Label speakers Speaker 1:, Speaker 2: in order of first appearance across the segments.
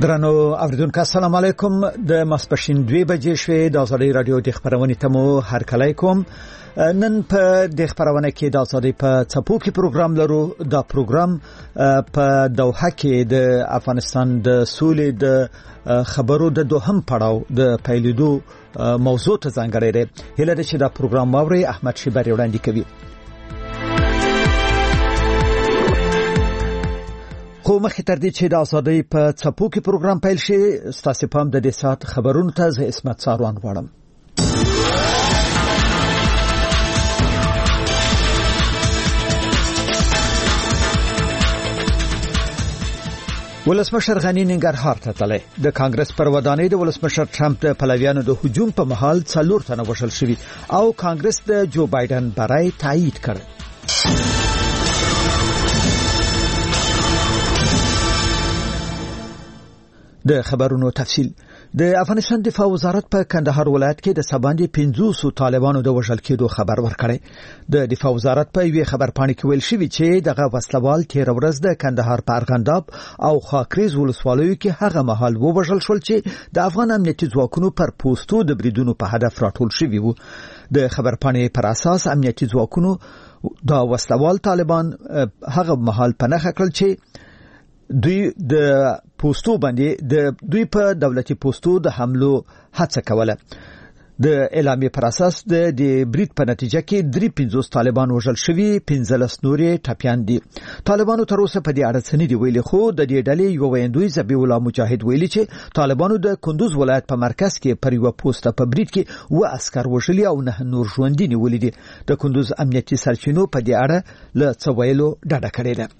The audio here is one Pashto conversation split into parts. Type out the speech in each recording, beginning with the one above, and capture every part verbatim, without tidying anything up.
Speaker 1: درنو اوریدونکو السلام علیکم د ماسپښین دوه بجې شوې د ازادي رادیو د خبرونې تمو هر کله کوم نن په د خبرونه کې د ازادي په څپو کې پروګرام لرو. دا پروګرام په دوحه کې د افغانستان د سولې د خبرو د دوهم پړاو د پیلېدو موضوع ته ځانګړی دی. هله د چې دا پروګرام موري احمد شیبری وړاندې کوي. خو مخکې تر دې چې د ازادۍ په څپو کې پروګرام پیل شي ستاسو پام د دې سات خبرونو ته زه اسمت ساروان غواړم. ولسمشر غنی ننګرهار ته تللی. د کانګرس پر ودانۍ د ولسمشر ټرمپ د پلویانو د هجوم په محل څلور تنه وژل شوي او کانګرس د جو بایدن برای تایید کړ. د خبرونو تفصیل. د افغانستان دفاع وزارت په کندهار ولایت کې د سباندې پنځوس طالبانو د وژل کېدو خبر ورکړی. د دفاع وزارت په یوه خبرپاڼه کې ویل شوی چې دغه وسلوال تیر ورځ د کندهار په ارغنداب او خاکریز ولسوالیو کې هغه مهال ووژل شول چې د افغان امنیتي ځواکونو پر پوسټو د بریدونو په هدف راټول شوی وو. د خبرپاڼې پر اساس امنیتي ځواکونو دا وسلوال طالبان هغه مهال په نښه کړل چې دوی د پوسټو باندې د دوی په دولتي پوسټو د حملو هڅه کوله. د اعلامیې پر اساس د د بریټ په نتیجه کې درې پنځوس طالبان وژل شوي، پنځلس نورې ټپيان دي. طالبانو تر اوسه په دې اړه څه نه دی ویلي، خو د دې ډلې یو ویندوی ذبیح الله مجاهد ویلي چې طالبانو د کندوز ولایت په مرکز کې پر یو پوسټه په بریټ کې و عسكر وژلي او نه نور ژوندي نیولي دي. د کندوز امنیتي سرچینو په دې اړه له څه ویلو ډډه کړې ده.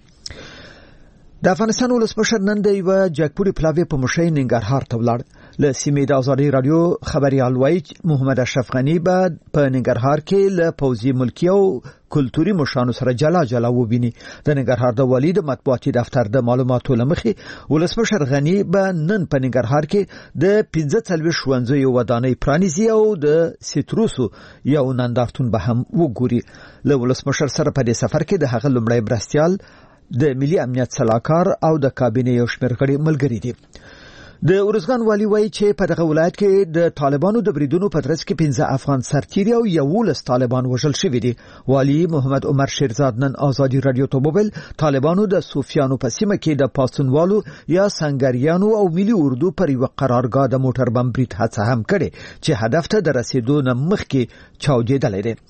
Speaker 1: د افغانستان ولسمشر نن د یو جګپوري پلاوی په مشي ننګرهار ته ولاړ. له سیمې د ازادي رادیو خبريال وایي محمد اشرف غنی به په ننګرهار کې له پوځي ملکی او کلتوري مشانو سره جلا جلا وبیني. د ننګرهار د والی د مطبوعاتي دفتر د معلوماتو لمخې ولسمشر غنی به نن په ننګرهار کې د پنځه څلوېښت ښوونځیو ودانۍ پرانیزي او د سیتروسو یو نندارتون به هم وګوري. له ولسمشر سره په دې سفر کې د هغه لومړی مرستيال د ملي امنیت صلاحکار او د کابینې یو شمېر غړي ملګري دي. د ورزګان والی وایي چې په دغه ولایت کې د طالبانو د بریدونو په ترڅ کې پنځه افغان سرتیري او یولس طالبان وژل شوي دي. والی محمد عمر شیرزاد نن ازادي رادیو ته وویل طالبانو د صوفیانو په سیمه کې د پاستونوالو یا سنگریانو او ملي اردو پر یو قرارګاه د موټر بم برید هڅه هم کړې چې هدف ته د رسیدو نه مخکې چاودېدلی دی.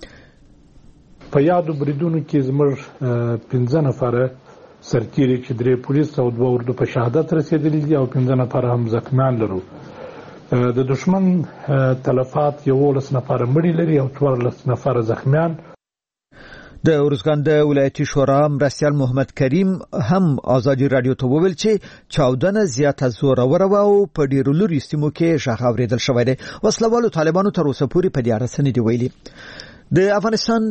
Speaker 2: په یادو بریدونو کې زموږ پنځه نفره سرتیري چې درې پولیس او دوه اردو په شهادت رسیدلي دي او پنځه نفر هم زخمیان لرو. د دشمن تلفات یولس نفر مړي لري او څوارلس نفر زخمیان.
Speaker 1: د ورزګان د ولایتي شورا مرستيال محمد کریم هم ازادي رادیو ته وویل چې چاودنه زیاته زوروره او په ډیرو لوري سیمو کې شغ اوریدل شوی دی. وسلوالو طالبانو تر اوسه پورې په دې اړه څه نه دی ویلي. د افغانستان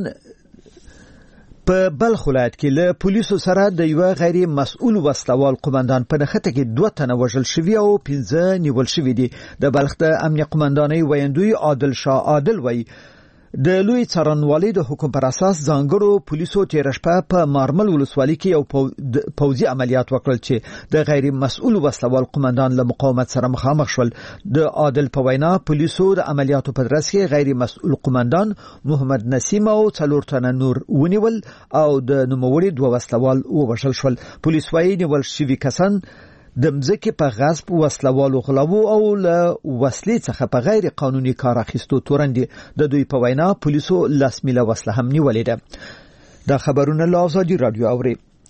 Speaker 1: په بلخ ولایت کې له پولیسو سره د یو غیر مسؤل وسلوال قومندان په نخته کې دوه تنه وژل شوي او پنځه نیول شوي دي. د بلخ د امنیت قومندانۍ ویندوی عادل شاه عادل وایي د لوی څارنوالۍ د حکم پر اساس ځانګړو پولیسو تیر شپه په مارمل ولسوالۍ کې یو پوځي عملیات وکړل چې د غیر مسؤل وسلوال قومندان له مقاومت سره مخامخ شول. د عادل په وینا پولیسو د عملیاتو په ترڅ کې غیر مسؤل قومندان محمد نسیم او څلور تنه نور ونیول او د نوموړي دوه وسلوال ووژل شول. پولیس وايي نیول شوي کسان د مځکې په غصب وسلوالو غلاو او له وسلې څخه په غیر قانوني کار اخیستو تورندي. د دوی په وینا پولیسو لاس میله وسله هم نیولې ده. دا خبرونه له ازادي رادیو اوري.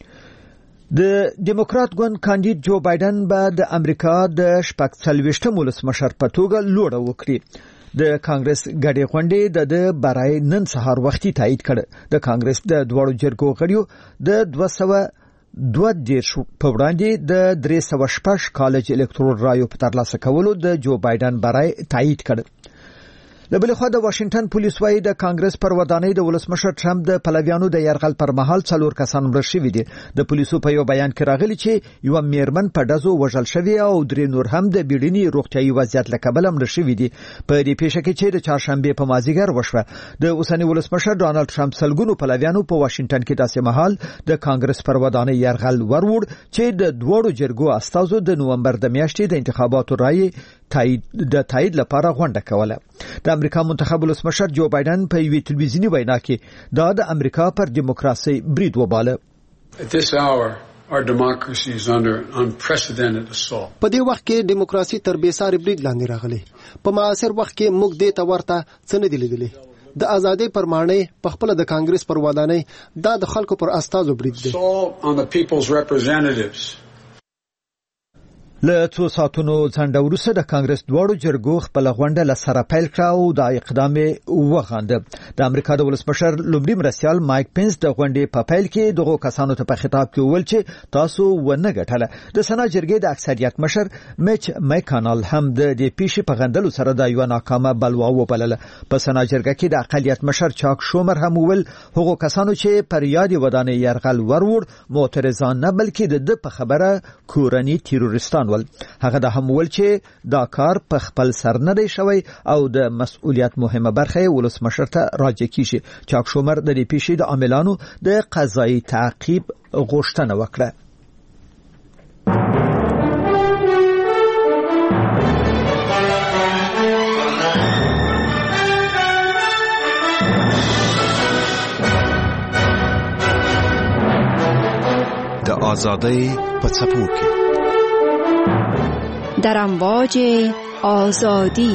Speaker 1: د ډیموکرات ګوند کاندید جو بایدن به د امریکا د شپږ څلوېښتم ولسمشر په توګه لوړه وکړي. د کانګرس غړي غونډې د برای نن سهار وختي تایید کړ. د کانګرس د دوړو جرګو غړیو د دوه سوه دوه دیرش په وړاندې د درې سوه شپږ کالج الکترول رایو په ترلاسه کولو د جو بایدن برای تایید کړ. لبل خو د واشنگټن پولیس وايي د کانګرس پر ودانۍ د ولسمشر ټرمپ د پلویانو د يرغل پر مهال څلور کسان مړ شوي دي. د پولیسو په یو بیان کې راغلي چې یو میرمن په دزو وژل شوی او درې نور هم د بیړني روغتيایي وضعیت له کبله مړ شوي دي. په دې پیښه کې چې د چهارشنبه په مازیګر وشوه د اوسنی ولسمشر ډانلډ ټرمپ سلګونو پلویانو په واشنگټن کې داسې مهال د کانګرس پر ودانۍ يرغل ورور چې د دوړو جرګو استازو د نومبر د میاشتې د انتخاباتو رائے تایید د تایید لپاره غونډه کوله. د امریکا منتخب ولسمشر جو بایدن په یوې تلویزیونی وینا کې دا د امریکا پر دیموکراسي برید وباله.
Speaker 3: Our democracy is under unprecedented assault.
Speaker 4: په دې وخت کې دیموکراسي تر بې ساري برید لاندې راغلي. په معاصر وخت کې موږ دې ته ورته څه نه دي لیدلي. د ازادۍ پرمانه په خپل د کانګرس پر ودانۍ دا د خلکو پر استازو برید دی.
Speaker 3: On the people's representatives.
Speaker 1: له څو ساعتونو ځنډ وروسته د کانګرس دواړو جرګو خپل غونډه لسره پیل کړه او د اقدام وغانده. د امریکا د ولسمشر لومړي مرستیال مایک پنس د غونډې په پیل کې دغه کسانو ته په خطاب کې وویل چې تاسو ونه ګټله. د سنا جرګې د اکثریت مشر میچ میکانل هم د دې پیښې په غندلو سره د یو ناکامه بلوا وبلله. په سنا جرګه کې د اقلیت مشر چاک شومر هم وویل هغه کسانو چې پر یاد ودانۍ يرغل ورور معترضان نه بلکې د په خبره کورنی تروریستان هغه د هم ول چې دا کار په خپل سر نه دی شوی او د مسؤلیت مهمه برخه ولسمشر ته راجع کیږي. چاک شومر د دې پیښې د عاملانو د قضایي تعقیب غوښتنه وکړه.
Speaker 5: د آزادۍ په څپو کې
Speaker 6: در امواج آزادی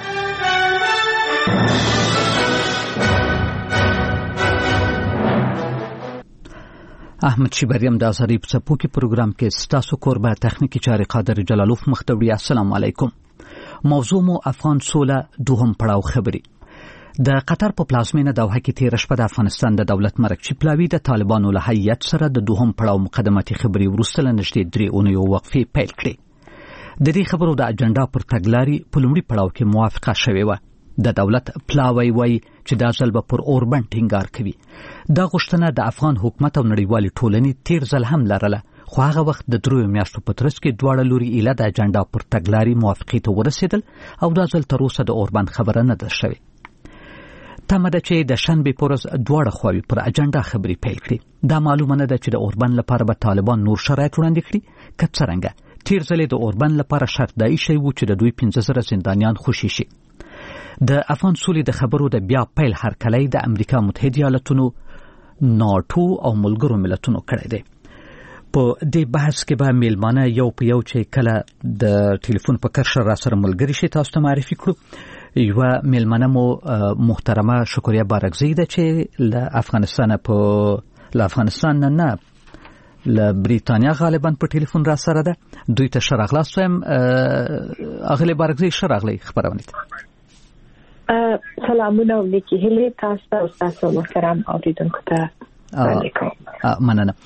Speaker 7: احمد شیبریم د آزادۍ په څپو کې پروګرام کې ستاسو کوربه تخنیکی چارې قادر جلالوف مختوری. السلام علیکم. موضوع مو افغان سوله دوهم پړاو خبري. د قطر په پلازمینه دوحه کې تیر شپه د افغانستان د دولت مرکزی پلاوی د طالبانو له هیئت سره د دوهم پړاو مقدماتي خبري ورسته نږدې درې اونیو وقفې پیل کړې. د دې خبرو د اجنډا پر تګلاري په لومړي پړاو کې موافقه شوې و. د دولت پلاوی وایي چې دا ځل به پر اوربند ټینګار کوي. دا غوښتنه د افغان حکومت او نړیوالې ټولنې تیر ځل هم لرله، خو هغه وخت د دریو میاشتو په ترڅ کې دواړه لوري ایله د اجنډا پر تګلاري موافقې ته ورسېدل او دا ځل تر اوسه د اوربند خبره نه ده شوې. تمه ده چې د شنبې په ورځ دواړه خواوې پر اجنډا خبرې پیل کړي. دا معلومه نه ده چې د اوربند لپاره به طالبان نور شرایط وړاندې کړي که څرنګه. تیر ځلې د اوربند لپاره شرط دا ایښی و چې د دوی پنځه زره زندانیان خوشي شي. د افغان سولې د خبرو د بیا پیل هرکلی د امریکا متحده ایالاتونو، ناټو او ملګرو ملتونو کړی دی. په دې بحث کې به میلمانه یو په یو چې کله د ټلیفون په کرښه را سره ملګري شي تاسو ته معرفي کړو. یوه میلمانه مو محترمه شکریه بارکزی ده چې له افغانستان په له افغانستان نه نه له بریتانیا غالبا په ټلیفون را سره ده. دوی ته ښه راغلاست وایم. اغلې بارکزی ښه راغلی خبرونه ته.
Speaker 8: سلامونه او نیکې هیلې تاسو ته او تاسو محترم اوریدونکو ته وعلیکم.
Speaker 7: مننه.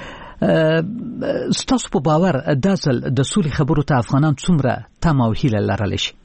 Speaker 7: ستاسو په باور دا ځل د سولې خبرو ته افغانان څومره تمه او هیله لرلی شي؟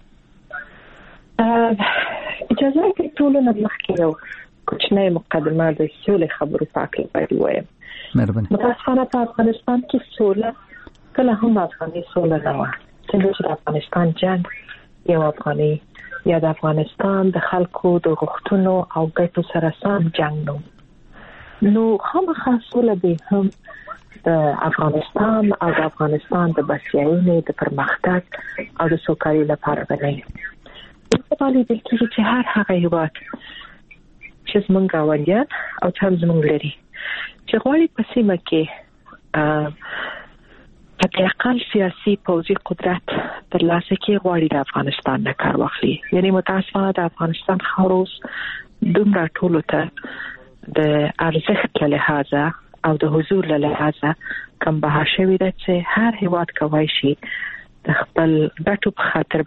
Speaker 8: اجازه راکړئ ټولو نه مخکې یو کوچنی مقدمه د سولې خبرو په اړه باید ووایم. متاسفانه په افغانستان کې سوله کله هم افغاني سوله نه وه. څنګه چې د افغانستان جنگ یو افغاني یا د افغانستان د خلکو د غوښتنو او ګټو سره سم جنگ نو نو خامخا سوله به هم د افغانستان او د افغانستان د بسیاینې د پرمختګ او د سوکالۍ لپاره بنوي. په پالي د کیږي چې هر هغه هیواد چې زمونږ غوړیان او چې زمونږ لري چې غواړي په سیمه کې په اقل سیاسي پوځي قدرت تر لاسه کې غواړي د افغانستان نه کار واخلي. یعنی متاسفانه د افغانستان خاوروس دومره ټولو ته د ارزښت له لحاظه او د حضور له لحاظه کم بها شوی ده چې هر هیواد کوي شي د خپل ګټو په خاطر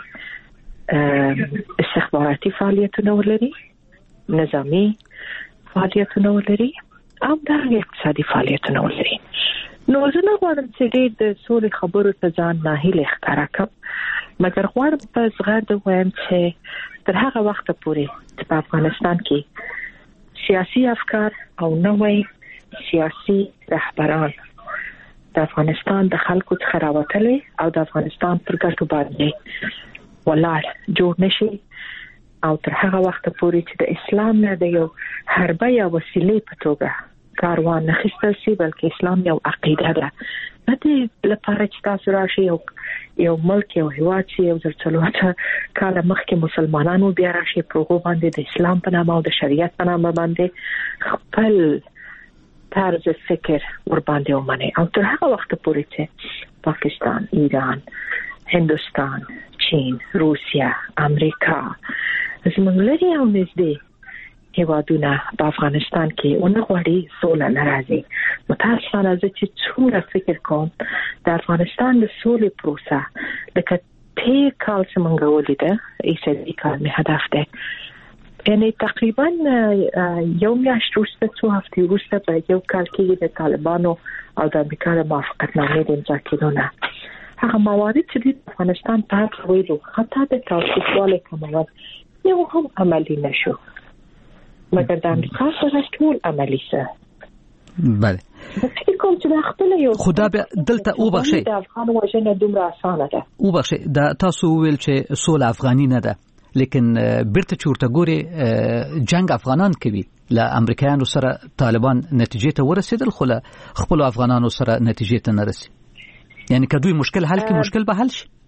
Speaker 8: باندې استخباراتي فعالیتونه ولري، نظامی فعالیتونه ولري او د اقتصادي فعالیتونه ولري. نو زه نه غواړم چې ډېر د سولې خبرو ته ځان ناهیلې ښکاره کړم، مګر غواړم په زغرده ووایم چې تر هغه وخت پورې چې په افغانستان کې سیاسي افکار او نوې سیاسي رهبران د افغانستان د خلکو څخه راوتلې او د افغانستان پر ګټو باندې ولاړ جوړ نشي او تر هغه وخت پورې چې د اسلام نه د یو حربه یا وسیلې په توګه کاروان نه خستل شي بلکې اسلام یو عقیده ده. د دې لپاره چې تاسو راشي یو یو ملک یو هیواد چې یو ځل څلور کاله مخکې مسلمانانو بیا راشي پروګو باندې د اسلام په نامه او د شریعت په نامه باندې خپل طرز فکر ور باندې ومني او تر هغه وخت پورې چې پاکستان، ایران، هندوستان، چین، روسیا، امریکا زموږ لري او نږدې هیوادونه په افغانستان کې اونغوړي سوله ناراضي. متاسفانه زه چې څومره فکر کوم د افغانستان د سولې پروسه لکه تی کال چې موږ ولیده ایسا کال می هدف ده، یعنی تقریبا یو میاشت وروسته څو هفتې وروسته په یو کال کې د طالبانو او د امریکا د موافقتنامې د امضا کېدو نه هغه موارد چې د افغانستان په اړه ویلو حتی د تاوتریخوالي کمول یو هم عملي نشو مګر د امریکا سره ټول عملي شه.
Speaker 7: بله
Speaker 8: فکر کوم چې د خپل یو
Speaker 7: خدا به دلته او بخشي
Speaker 8: د افغان وژنه دومره اسانه ده.
Speaker 7: او بخشي د تاسو ویل چې سوله افغاني نه ده، لیکن بیرته چورته ګوري جنگ افغانان کوي له امریکایانو سره طالبان نتیجې ته ورسېدل خو له خپل افغانانو سره نتیجې ته نه رسي. یعنی که دوی مشکل حل کړي مشکل به حل شي.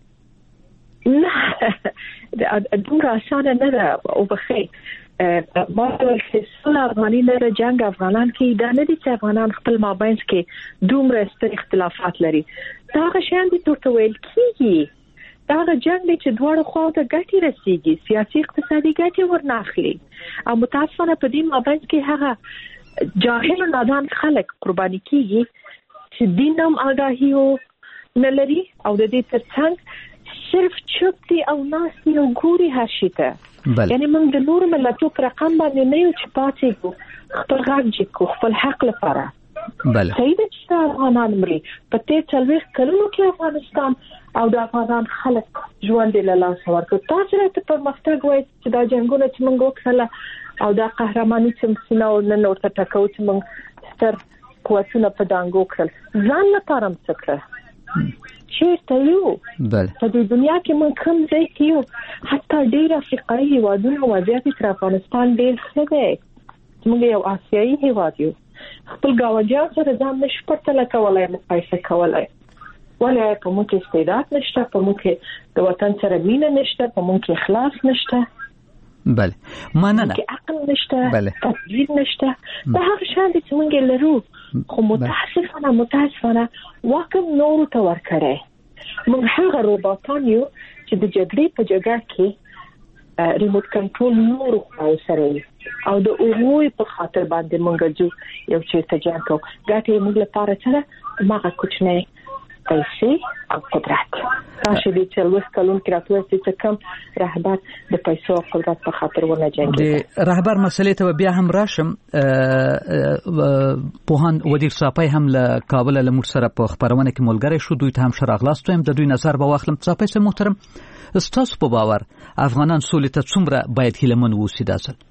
Speaker 8: نه دومره اسانه نه ده. او بخیر ما ول چې سوله افغاني نه جنگ افغانان کې دا نه دي چې افغانان خپل مابینس کې دومره ستر اختلافات لري. دا هغه شیان دي چې ویل کیږي دا هغه جنگ دی چې دواړو خواو ته ګټې رسیږي، سیاسي اقتصادي ګټې ورناخلي او متاسفانه په دې مابینس کې هغه جاهل او نادان خلک قرباني کیږي چې دین هم آگاهي نه لري او د دې ترڅنګ صرف چپ دي او ناس دي او ګوري هر شي ته. یعنی موږ د نور ملتونو پر رقم باندې نه یو چې پاتې خپل غږ جکو خپل حق لپاره.
Speaker 7: بله
Speaker 8: صحیح ده چې افغانان مري په تیر څلوېښت کلونو کې افغانستان او د افغان خلک ژوند له لاسه ورکړ. تاسو راته پرمختګ وایي چې دا جنګونه چې موږ وکړل او دا قهرماني چې سینا او نن ورته ټکو چې موږ ستر قوتونه په دانګو کړل ځان لپاره څه کړل چیرته یو
Speaker 7: بله
Speaker 8: په دې دنیا کې موږ کوم ځای کې یو حتی ډېر افریقایي هیوادونه وضعیت تر افغانستان ډېر ښه دی. موږ یو آسیایي هیواد یو خپل ګاونډیان سره ځان نشو پرتله کولای مقایسه کولای ولې په موږ کې استعداد نشته، په موږ کې د وطن سره مینه نشته، په موږ کې اخلاص نشته،
Speaker 7: بله مننه
Speaker 8: کې عقل نشته، تدبیر نشته. دا هغه شان دي چې موږ لرو خو متاسفانه متاسفانه واکم نورو ته ورکړي. موږ هغه روبوټان یو چې د جګړې په جګړه کې ریموټ کنټرول نورو خو سره او د اوروي په خاطر باندې موږ جو یو چې تجارت کو ګټه موږ لپاره سره ماغه کوچنه پیسې او قدرت. تاسو دې چې لوس کلون کې راتلو چې کم رهبر د پیسو او قدرت په خاطر ونه جنګي.
Speaker 7: د رهبر مسلې ته بیا هم راشم. پوهان ودیر صاحب هم له کابل له موږ سره په خبرونه کې ملګری شو، دوی ته هم شراغلاست وایم، د دوی نظر به واخلم. صاحب سه محترم ستاسو په باور افغانان سولې ته څومره باید هیلمن ووسی داسل؟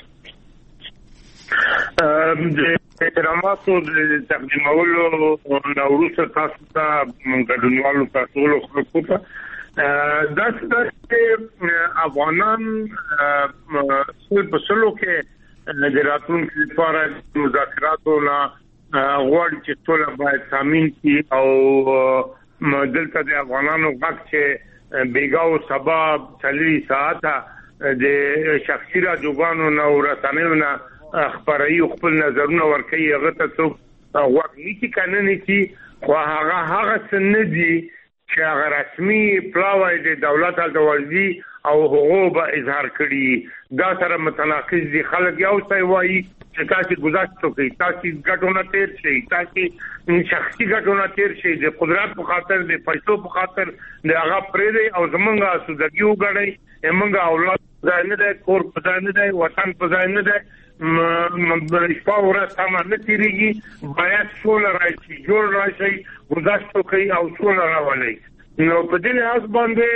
Speaker 9: د احتراماتو د تقدیمولو نوروسه تاسو ته ګډونوالو تاسو له خلکو ته دا چې افغانان څه په سلو کې د راتلونکي لپاره مذاکراتو نه غواړي چې ټول باید تامین شي او دلته د افغانانو غږ چې بیګاو سبب څلوي ساعته د شخصي راډیوګانو نه ورسانه‌ونو نه خبري خپل نظرونه ورکوي هغه ته څوک وګوري چې کنه چې خو هغه هغه څه دي چې هغه رسمي پلاوی د دولت د ورزي او حقوق به اظهار کړي دا سره متناقض دي. خلک یو څه وایي چې تاسو گزارش وکړئ، تاسو ګټونه تیر شي، تاسو شخصي ګټونه تیر شي، د قدرت په خاطر د پیسو په خاطر د هغه پرې او زمونږه سوداګي وګړي زمونږه اولاد ځای نه ده، کور په ځای نه ده، وطن په ځای نه ده، شپه ورځ سمه نه تیریږي. باید سوله راشي، جوړ راشي، گزارش وکړئ او سوله راولئ. نو په دې لحاظ باندې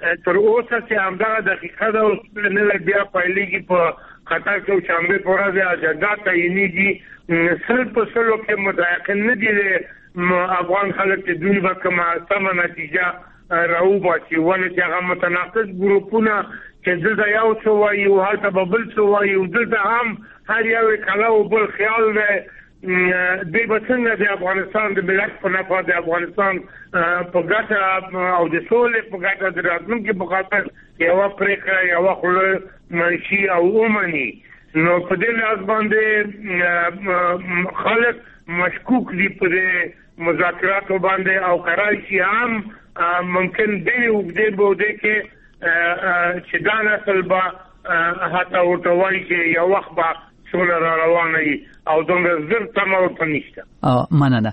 Speaker 9: تر اوسه چې همدغه دقیقه ده اوس نه بیا پایلېږي په خطر کې او شنبه په ورځ اجنډا تعیینېږي سل په سلو کې متيقن نه دي افغان خلک چې دوی به کومه سمه نتیجه راوباسي ولې چې هغه متناقض ګروپونه چې دلته یو څه وایي او هلته به بل څه وایي او دلته هم هر یو کله او بل خیال دی دوی به څنګه د افغانستان د ملت په نفع د افغانستان په ګټه او د سولې په ګټه د راتلونکي په خاطر یوه پرېکړه یوه خوله منشي او ومني نو په دې لحاظ باندې خلک مشکوک دي په دې مذاکراتو باندې او قرار شي هم ممکن دی وګړي بوده کې چې دا نسل به هاته ورته وایي چې یو وخت به سوله را روانه وي او دومره زر تمه ورته نشته.
Speaker 7: مننه.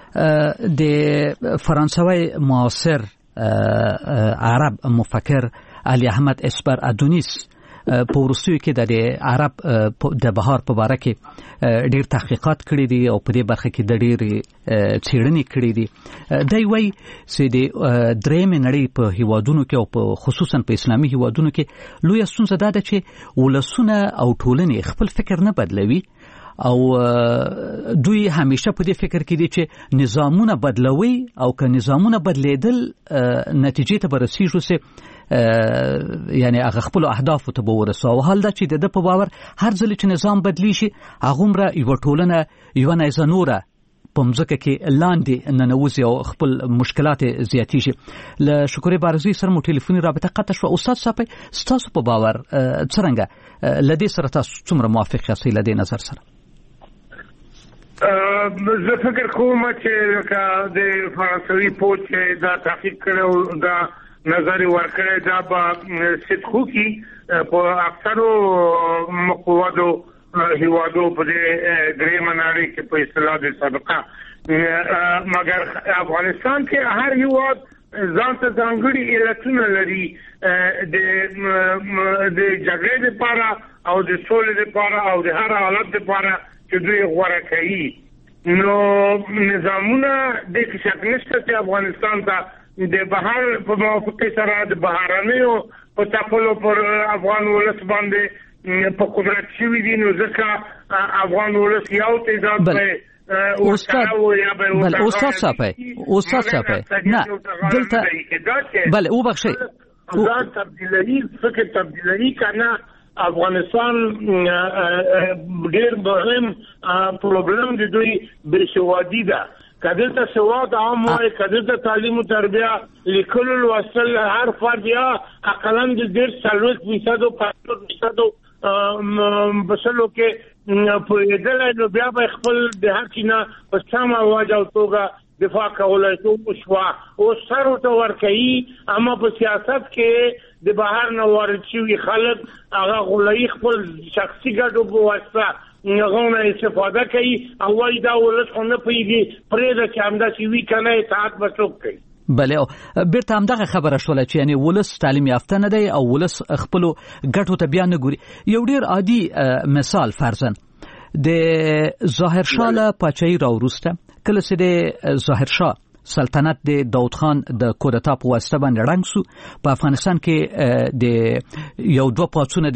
Speaker 7: د فرانسوي معاصر عرب مفکر علي احمد اسپر ادونیس په وروستیو کې د عرب د بهار په باره کې ډېر تحقیقات کړي دي او په دې برخه کې د ډېر څېړنې کړي دي. دی وایي چې د درېیمې نړۍ په هیوادونو کې او په خصوصا په اسلامي هیوادونو کې لویه ستونزه دا ده چې ولسونه او ټولنې خپل فکر نه بدلوي او دوی همیشه په دې فکر کې دي چې نظامونه بدلوي او که نظامونه بدلیدل نتیجې ته به رسیږو چې یعنی هغه خپل اهدافو ته به ورسو او حال دا چې د په باور هر ځل چې نظام بدلی شي هغومره یوه ټولنه یوه نیزه نوره په مځکه کې لاندې ننوځي او خپل مشکلات زیاتېږي. له شکرې بارزي سره مو ټلیفوني رابطه قطع شوه. استاد صاحب ستاسو په باور څرنګه له دې سره تاسو څومره موافق یاستئ له دې نظر سره؟
Speaker 9: زه فکر کوم چې د فرانسوي پوه دا تحقیق کړی دا نظر ورکړی دا به صدقو کې په اکثرو مقوادو هیوادو په دې درېیمه نړۍ کې په اصطلاح د سابقه مګر افغانستان کې هر هیواد ځان ته ځانګړي علتونه لري د جګړې لپاره او د سولې لپاره او د هر حالت لپاره چې دوی غوره کوي نو نظامونه د کې شک نشته چې افغانستان ته د بهر په موافقه سره د بهرانیو په تپلو پر افغان ولس باندې په قدرت شوی دي نو ځکه افغان ولس یو تعداد به
Speaker 7: استاد بل استاد صاحب استاد صاحب نه دلته بله او بخشي
Speaker 9: دا تبدیلی فکر تبدیلی کنه افغانستان ډېر مهم پروبلم دی دوی بشوادی ده کله ته سواد عام وای کله ته تعلیم او تربیه لیکلو لوستل هر فرد یا اقلا د ډېر څلوېښت فیصد او پنځوس فیصد بسلو کې په دې له بیا به خپل د حقینه په سم اواز او توګه دفاع کولای شو شو او سره تو ورکي اما په سیاست کې د بهر نه ورچوي خلک هغه غولای خپل شخصي ګټو په واسطه غوونه استفاده کوي او وای دا ولس خو نه پیږي پرې د چاندا سی وی کنه اطاعت وسوک کوي.
Speaker 7: بله بیرته همدغه خبره شوله چې یعنی ولس تعلیم یافته نه دی او ولس خپل ګټو ته بیا نه ګوري. یو ډیر عادي مثال فرضاً د ظاهر شاه له پاچاهي راوروسته کله چې د ظاهر شاه سلطنت د داود خان د کودتا په واسطه باندې رنګ سو په افغانستان کې د یو دوه پاڅونه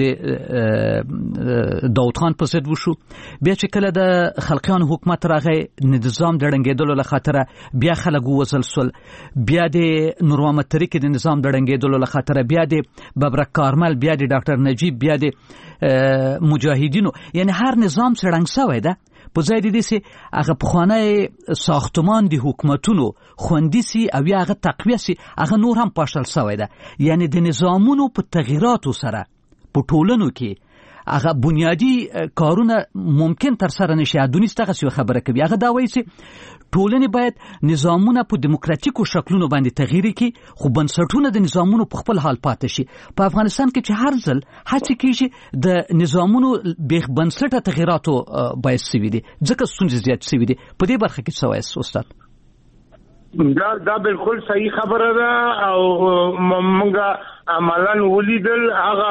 Speaker 7: د داود خان په ضد وشو بیا چې کله د خلقیانو حکومت راغی نظام د ړنګېدلو له خاطره بیا خلک ووژل سول بیا د نور محمد ترکی د نظام د ړنګېدلو له خاطره بیا د ببرک کارمل بیا د ډاکټر نجیب بیا د مجاهدینو یعنی هر نظام څه رنګ شوی ده په ځای د دې چې هغه پخوانی ساختمان د حکومتونو خوندي سي او یا هغه تقویه سي هغه نور هم پاشل شوی ده یعنی د نظامونو په تغییراتو سره په ټولنو کې هغه بنیادی کارونه ممکن تر سره نشي. ادونیس دغه څه خبره کوي هغه دا وایي چې ټولنې باید نظامونه په دیموکراتیکو شکلونو باندې تغییر کړي خو بنسټونه د نظامونو په خپل حال پاتې شي. په افغانستان کې چې هر ځل هڅه کیږي د نظامونو بیخ بنسټه تغییراتو باید سوي دي ځکه ستونزې زیات سوي دي. په دې برخه کې څه وایي استاد؟
Speaker 9: دا دا بالکل صحیح خبره ده او موږ عملاً ولیدل هغه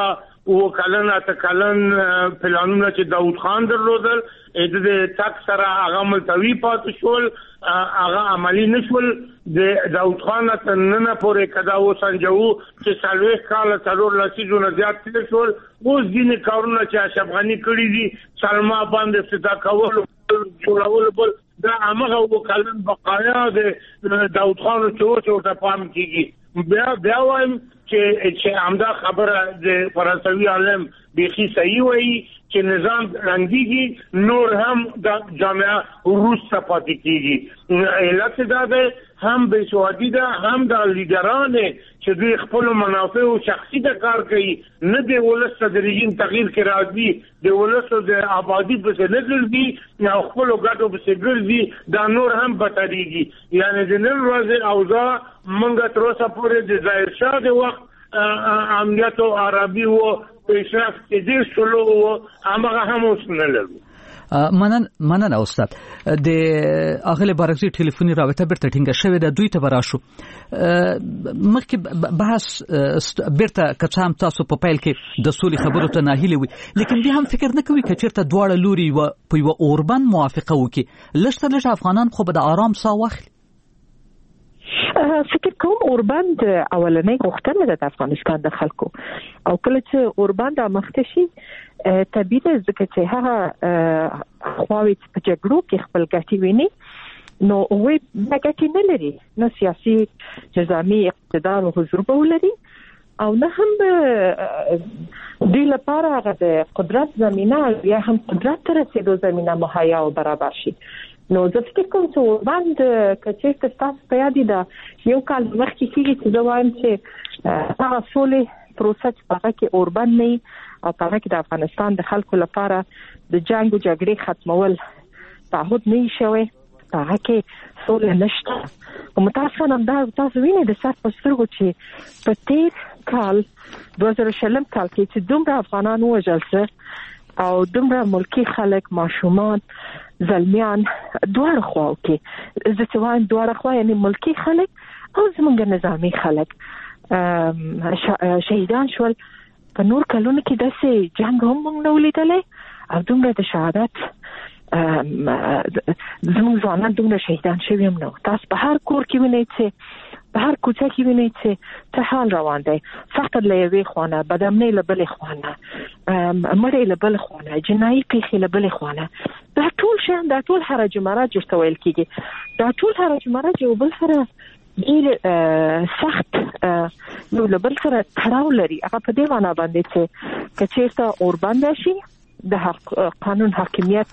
Speaker 9: او کلن ته کلن پلانونه چې داوود خان درلودل د تک سره هغه ملتوی پاتې شول هغه عملی نشول د داوود خان ته نه پورې کدا و سنجو چې سالوي کال څلور لسیزونه زیات تیر شول اوس دین کارونه چې اشرفغانی کړی دي سلما باندې صدا کول جوړول بل دا هغه وکالن بقایا د داوود خان چې ورته پام کیږي بیا بیا وایم چې چې همدا خبره د فرانسوي عالم بيخي صحیح وایي چې نظام رنګيږي نور هم د جامعه روس ته پاتې کیږي علت دا ده هم به سعودي ده هم د لیډران چې دوی خپل منافع او شخصي د کار کوي نه د ولس د رژیم تغییر کې راځي د ولس د آبادی په څیر نه ګرځي یا خپل ګټو په څیر ګرځي دا نور هم بدتريږي یعنی د نن ورځې اوضاع مونږ تر اوسه پورې د ظاهر شاه د وخت امنیت عربي او پیشرفت دې شلو هغه هم اوس نه لرو.
Speaker 7: منن منن استاد د اغله بارکزي ټلیفوني رابطه برته ټینګه شوې ده دوی ته براشو مخکې بحث برته کچام تاسو په پیل کې د سولې خبرو ته ناهیله وي لیکن دې هم فکر نه کوي چې چیرته دواړه لوري و په یو اوربن موافقه وکي لږ لږ افغانان خو به د آرام ساه واخلي
Speaker 8: فکر کوم اوربان د اولنۍ غوښتنه ده د افغانستان د خلکو او کله چې اوربان د مخته شي طبیعي ده ځکه چې هغه خواوې په جګړو کې خپل ګټې ویني نو وې ګټې نه لري نو سیاسي نظامي اقتدار او حضور به ولري او نه هم دوی لپاره هغه د قدرت زمینه یا هم قدرت ته رسېدو زمینه مهیا او برابر شي نو زه فکر کوم چې اوربان د کچې تاسو په یاد دي یو کال مخکې کېږي چې دا وایم چې هغه سولې پروسه چې هغه کې اوربان نه او هغه کې د افغانستان د خلکو لپاره د جنگ او جګړې ختمول تعهد نه شوی هغه کې سولې نشته او متاسفانه دا تاسو وینئ د سات په سترګو چې په تیر کال دوه زره شلم کال کې چې دومره افغانان وژل شول او دومره ملکی خلک ماشومان زلمیان دوار خواو کې زه چې وایم دوار خوا یعنی ملکی خلک او زمونږ نظامی خلک شهیدان شول په نور کلونو کې داسې جنگ هم موږ نه ولیدلی او دومره د شهادت زمونږ ځوانان دومره شهیدان شوي هم نه تاسو په هر کور کې وینئ چې په هر کوڅه کې وینئ چې څه حال روان دی فقر له یوې خوا نه بدامنۍ له بلې خوا نه مړی له بلې خوا نه جنایي پیښې له بلې خوا نه دا ټول شیان دا ټول حرج مرج ورته ویل کېږي دا ټول حرج مرج یو بل سره ډېر سخت یو له بل سره تړاو لري هغه په دې معنا باندې چې که چېرته اوربند شي د قانون حاکمیت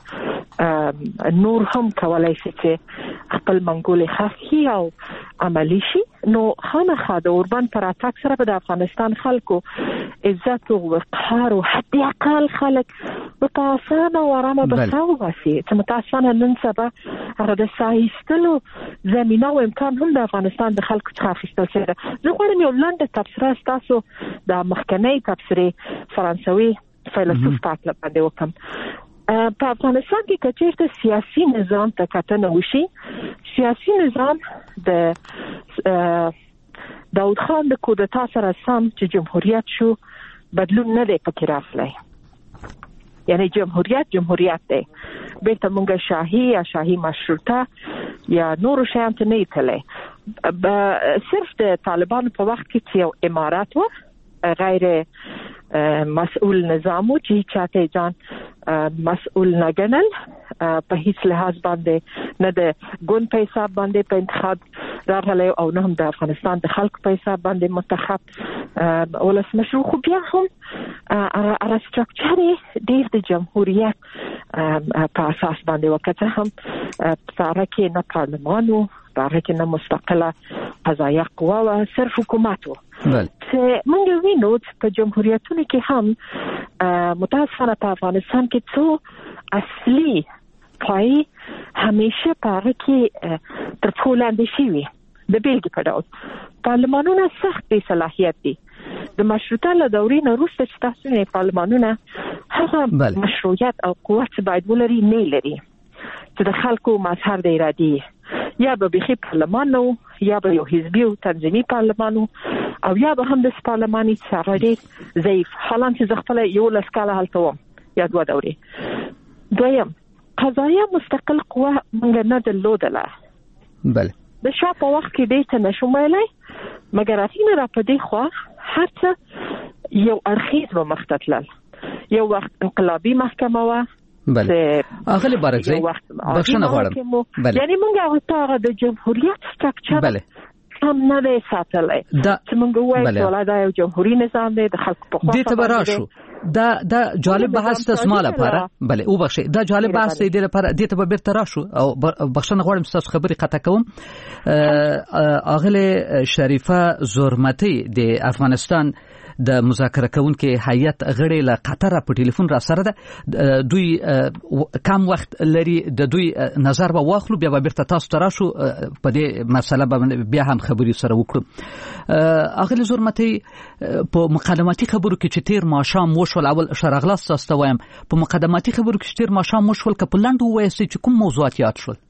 Speaker 8: نور هم کولای شي چې خپل منګولې خاصي او عملی شي نو خامخا د اوربان پر اتاک سره د افغانستان خلکو عزت او وقار او حتی اقل خلک په اسانه او آرامه بساو واسي چې متاسفانه نن سبا هغه د سایستلو زمينه او امکان هم د افغانستان د خلکو څخه اخیستل شوی زه غواړم یو لاندې تبصره تاسو د مخکنی تبصره فرانسوي فیلسوف تاکل باندې وکم په افغانستان کې کچېرته سیاسي نظام ته کتنه وشي سیاسي نظام د داوود خان د کودتا سره سم چې جمهوریت شو بدلون نه دی پکې راغلی یعنی جمهوریت جمهوریت دی بیرته مونږه شاهي یا شاهي مشروطه یا نور شیان ته نه تللی صرف د طالبانو په وخت کې چې یو امارات و غیر مسؤل نظامو چې چاته ځان مسؤل نه ګڼل په هیڅ لحاظ باندې نه د ګوند په حساب باندې په انتخاب راغلی او نه هم د افغانستان د خلکو په حساب باندې منتخب ولسمشر خو بیا هم هغه سټرکچر ډېر د جمهوریت په اساس باندې وکړه هم په هغه کې نه پارلمان و په هغه کې نه مستقله قضایه قوه و صرف حکومت و چې موږ وینو چې په جمهوریتونو کې هم متاسفانه په افغانستان کې څو اصلي پای همیشه په هغه کې تر څو لاندې شوي د بیلګې په ډول پارلمانونه سخت بې صلاحیت دي د مشروطه له دورې نه وروسته چې تاسو نه پارلمانونه هغه مشروعیت او قوت باید ولري نه لري چې د خلکو مظهر د ارادې یا به بخي پارلمان نو یا به یو حزبي او تنظیمي پارلمان او یا به هم د پارلماني څارنې ضعیف حالان چې زغفله یو لسکاله هلته وم یا دوه دورې دویم قضایه مستقل قوه موږ نه درلودله
Speaker 7: بله
Speaker 8: د شا په وخت کې دې ته نشم ویلی مګر اتینه را په دې خوا هر څه یو اړخیز و مختتلل یو وخت انقلابي محکمه و
Speaker 7: بله اغلی بارکزی بخشنه غواړم بله
Speaker 8: یعنی موږ هغه ته د جمهوریت سټرکچر
Speaker 7: بله
Speaker 8: هم نه دی ساتلی چې موږ وایو چې دا یو جمهوریت نظام دی د خلکو په خوا
Speaker 7: دې ته به راشو دا دا جالب بحث ته زما لپاره بله او بخشي دا جالب بحث دی د لپاره دې ته به بیرته راشو او بخښنه غواړم تاسو خبرې قطع کوم اغله شریفه زورمتی د افغانستان د مذاکره کوونکو هیئت غړي له قطر په ټلیفون را سره ده دوی کم وخت لري د دوی نظر به واخلو بیا به بیرته تاسو ته راشو په دې مسله به بیا هم خبرې سره وکړو اغله زورمتی په مقدماتي خبرو کې چې تیر ماشام وشول اول شرغلاس تاسو وایم په مقدماتي خبرو کې چې تیر ماشام وشول کپلند وایي چې کوم موضوعات یاد شول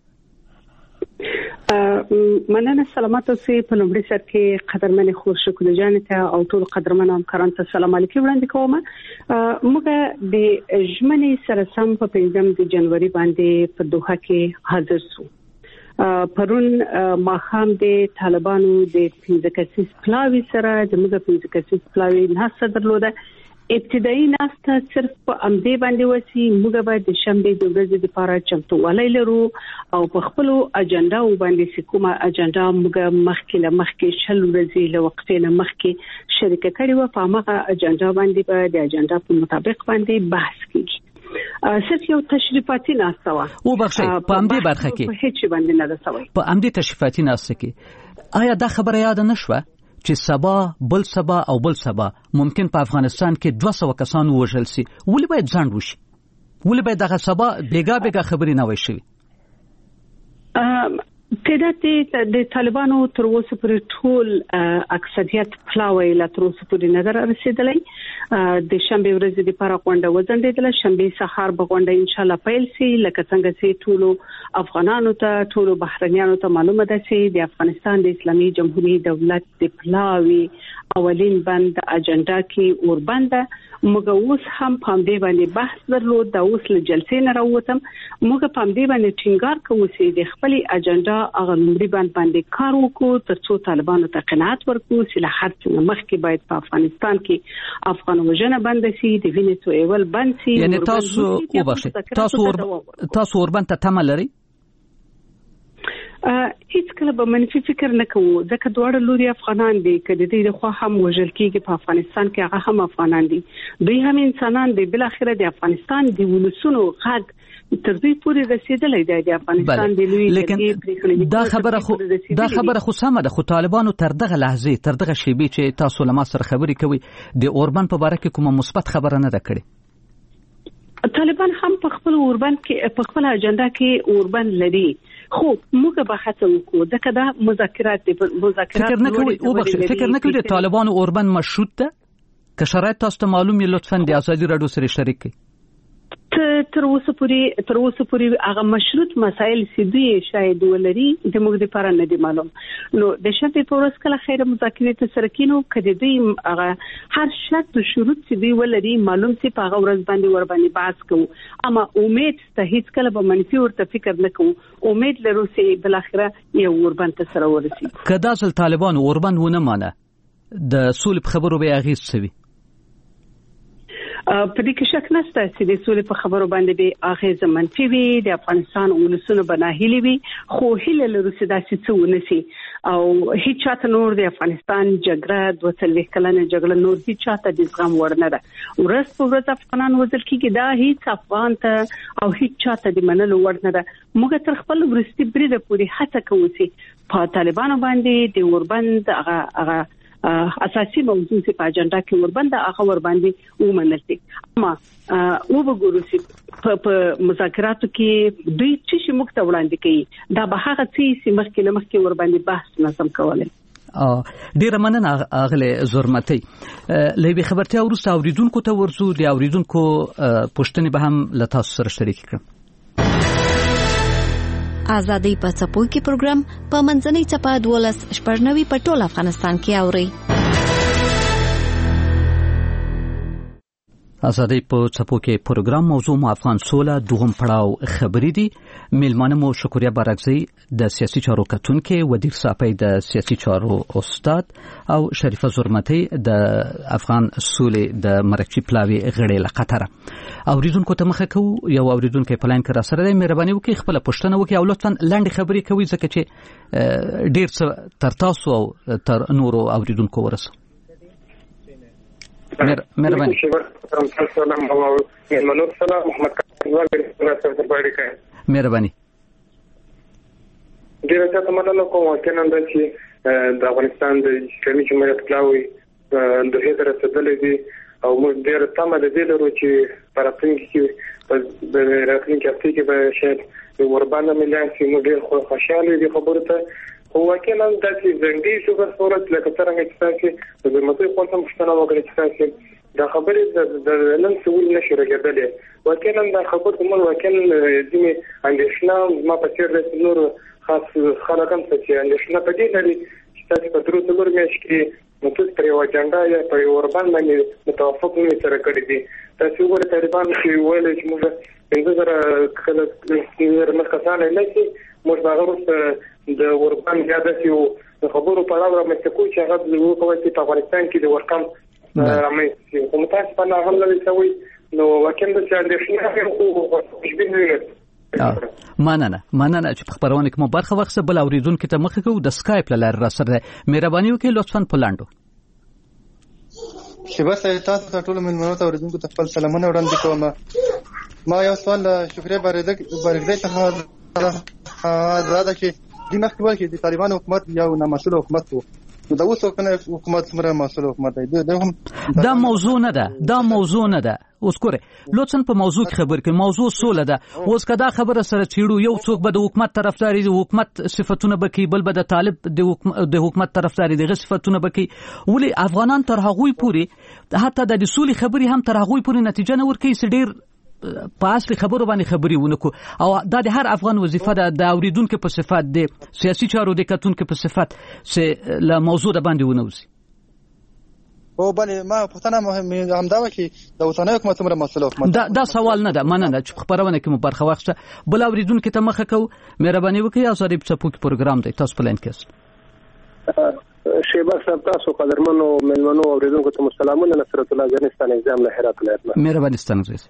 Speaker 10: مننه سلامات اوسئ په لومړي سر کې قدرمن خورشید جان ته او ټول قدرمن همکارانو ته سلام علیکم وړاندې کوم موږ د ژمنې سره سم په پنځم د جنوري باندې په دوحه کې حاضر شو پرون ماخام د طالبانو د پنځه کسیز پلاوی سره د موږ پنځه کسیز پلاوی نه صدرلوده ابتدایي ناسته صرف په امدې باندې وسی موږ باید د شنبه د ورځې لپاره چمتووالی لرو او په خپل اجنډا باندې کومه اجنډا موږ مخکې له مخکې شل ورځې له وخت نه مخکې شریکه کړې و په هغه اجنډا باندې به د اجنډا په مطابق باندې بحث کیږي صرف یو تشریفاتي ناسته و
Speaker 7: او بخښي په امدې برخه کې
Speaker 10: په هیڅ باندې نه رسوي
Speaker 7: په امدې تشریفاتي ناسته کې آیا دا خبره یاد نشوه چې سبا بل سبا او بل سبا ممکن په افغانستان کې دوه سوه کسان وژل شي ولې باید ځنډ وشي ولې باید دغه سبا بیګا بیګا خبرې نه وشي
Speaker 10: تعداد د طالبانو تر اوسه پورې ټول اکثریت پلاوی لا تر اوسه پورې نظر رسیدلی د شنبه ورځې لپاره غونډه وځنډېدله شنبه سهار به غونډه ان شاء الله پیل شي لکه څنګه چې ټول افغانانو ته ټول بهرنیانو ته معلومه ده چې د افغانستان د اسلامي جمهوریت دولت د پلاوی اولین بند اجنډا کې اوربنده موږ اوس هم په دې باندې بحث درلود د اوس له جلسې نه راووتم موږ په دې باندې ټینګار کوو چې د خپل اجنډا هغه نمبر باندې کار وکړو ترڅو طالبانو ته قناعت ورکړو چې له هر څه مخکې باید په افغانستان کې افغان وژنه بند شي د وینې تویول بند شي
Speaker 7: یعنی تاسو وبخښئ تاسو ور تاسو اوربند ته تمه لرئ
Speaker 10: هیڅ کله به منفي فکر نه کوو ځکه دواړه لوري افغانان دي کله دې خو هم وژل کېږي په افغانستان کې هغه هم افغانان دي دوی هم انسانان دي بل اخره د افغانستان دی ولسونو حق تر دې پورې رسیدلې دی د افغانستان دی لوی
Speaker 7: لیکن دا خبره خو دا خبره خو سمه ده خو طالبانو تر دغه لحظه تر دغه شیبې چې تاسو له ما سره خبرې کوي د اوربند په اړه کې کومه مثبت خبره نه ده کړې
Speaker 10: طالبان هم په خپل اوربند کې په خپل اجنډا کې اوربند لري خو موږ به هڅه وکړو ځکه دا مذاکرات دي مذاکرات
Speaker 7: فکر نه کوي او بخښ فکر نه کوي د طالبانو اوربند مشروط ده که شرایط تاسو ته معلوم یې لطفا د ازادي رادیو سره شریک کړئ
Speaker 10: تر اوسه پورې تر اوسه پورې هغه مشروط مسایل سیدي شاید ولري د موږ لپاره نه دي معلوم نو د شرط په ورځ کله خیره مذاکرات سره کینو کدی دوی هغه هر شرط شروط سیدي ولري معلوم سي په هغه ورځ باندې ور باندې بحث کوو اما امید ته هیڅ کله به منفي ورته فکر نه کوو امید لرو چې بل اخره یو اوربند سره ورسي
Speaker 7: کدا ځل طالبان اوربند ونه مانه د سولې خبرو به اغیز سوي
Speaker 10: په دې کې شک نشته چې د سولې په خبرو باندې به اغیز منفي وي د افغانستان ولسونو بناهلي وي خو هله لرو چې داسې څه ونسي او هیڅ چاته نور د افغانستان جګړه دوه څلوېښت کلنه جګړه نور هیڅ چاته د زغم وړ نه ده ورځ په ورځ افغانان وځل کېږي دا هیڅ افغان ته او هیڅ چاته د منلو وړ نه ده موږ تر خپل ورستي بریده پورې هڅه کوو چې په طالبانو باندې د اوربند هغه هغه اساسي موضوع چې په اجنډا کې وربنده هغه ور باندې ومنل شي اما او وګورو چې په مذاکراتو کې دوی چې موږ ته وړاندې کوي دا به هغه چې مخکې له مخکې ور باندې بحث نظم کولای
Speaker 7: ډیره مننه اغله زورمتي لوي خبرتي ورسته اوریدونکو ته ورسو دی اوریدونکو پښتني به هم له تاسو سره شریک کړم
Speaker 6: آزادۍ په څپو کې پروګرام په منځنۍ چپه دولس شپږ نوي په ټول افغانستان کې اوري
Speaker 7: آزادۍ په څپو کې پروګرام موضوع مو افغان سوله دوهم پړاو خبرې دي. میلمانه مو شکریا بارکزی د سیاسي چارو کتونکو، ودیر صاحب د سیاسي چارو استاد او شریفه زرمتی د افغان سولې د مرکزی پلاوی غړي لقطره. اوریدونکو ته مخه کو یو اوریدونکو پلان کړه سره د مهرباني وکي خپل پښتنه وکي او لطفا لاندې خبرې کوي ځکه چې ډیر څه تر تاسو او تر نورو اوریدونکو ورسو. مهرباني.
Speaker 11: السلام علیکم سلام محمد کاظم
Speaker 7: مهرباني.
Speaker 11: ډیره څه مننه کوم وکینه چې د افغانستان د اسلامي جمهوریت پلاوی د هیڅ رسېدلې دي او موږ ډیره تمه د دې لرو چې په راتلونکي کې د راتلونکي هفته کې به شاید د وربانه مليان چې موږ ډیر خوشاله دي خبره ته خو وکیل هم داسې زنګي شو په صورت لکه څنګه چې تاسو د زموږ خپل هم مشتنه وکړي چې تاسو دا خبرې د نن سوال نشو راګرځلې وکیل هم دا خبره موږ وکیل ځینې اندېښنه ما په څیر د نور خاص خلک هم چې اندېښنه په دې لري چې تاسو په درو څلور میاشت کې نو تاسو پر یو اجنډا یا پر یو وربان باندې متوافق نه سره کړی دي. تاسو وګورئ طالبان چې ویل چې موږ څنګه سره کله چې مرکزانه نه شي موږ هغه وروسته د وربان زیاده یو خبرو په اړه مې کوم چې هغه د وکوي چې افغانستان کې د ورکم رامې کوم تاسو په اړه هم لوي سوي نو وکم د څه اندېښنه خو خوشبینه
Speaker 7: مننه مننه چې په خبرونه کې مو برخه واخیسته. بل اوریدونکو ته مخه کو د سکایپ لاره را سره مهرباني وکړئ لطفا په لاندو.
Speaker 12: شبه سه تاسو ته ټول مننه ته اوریدونکو ته خپل سلامونه وړاندې کوم. ما یو سوال شکریا بارګزی ته دا ده چې د مخکې کې د طالبان حکومت یو نامسؤل حکومت وو نو دا اوس حکومت څومره مسؤل حکومت دی دا هم
Speaker 7: دا موضوع نه ده دا موضوع نه ده. اوس ګوره لطفا په موضوع خبر کې موضوع سوله ده. اوس کدا خبره سره چیړو یو څوک به د حکومت طرفداري د حکومت صفاتونه بکی بل به د طالب د حکومت طرفداري د صفاتونه بکی ولی افغانان تر هغوی پوری حتی د سولې خبري هم تر هغوی پوری نتیجه نه ورکوي سډیر په اصلي خبرو باندې خبري ونکو او دا د هر افغان وظیفه ده د اوریدونکو په صفات د سیاسي چارو د کتونکو په صفات سه له موضوع د باندې ونوزي.
Speaker 12: او بلې ما پښتنه مهم هم دا و چې د اوسنۍ حکومت سره مسله حکومت
Speaker 7: دا دا سوال نه ده مننه چې خبرونه کې مو برخه واخیسته. بل اوریدونکو ته مخه کو مهرباني وکړئ آزادۍ په څپو کې پروګرام دی تاسو پلان کړئ.
Speaker 13: شیبه صاحب تاسو قدرمنو ملمنو اوریدونکو ته سلامونه نصرت الله افغانستان اعظم له هرات ولایت
Speaker 7: مهرباني ستاسو.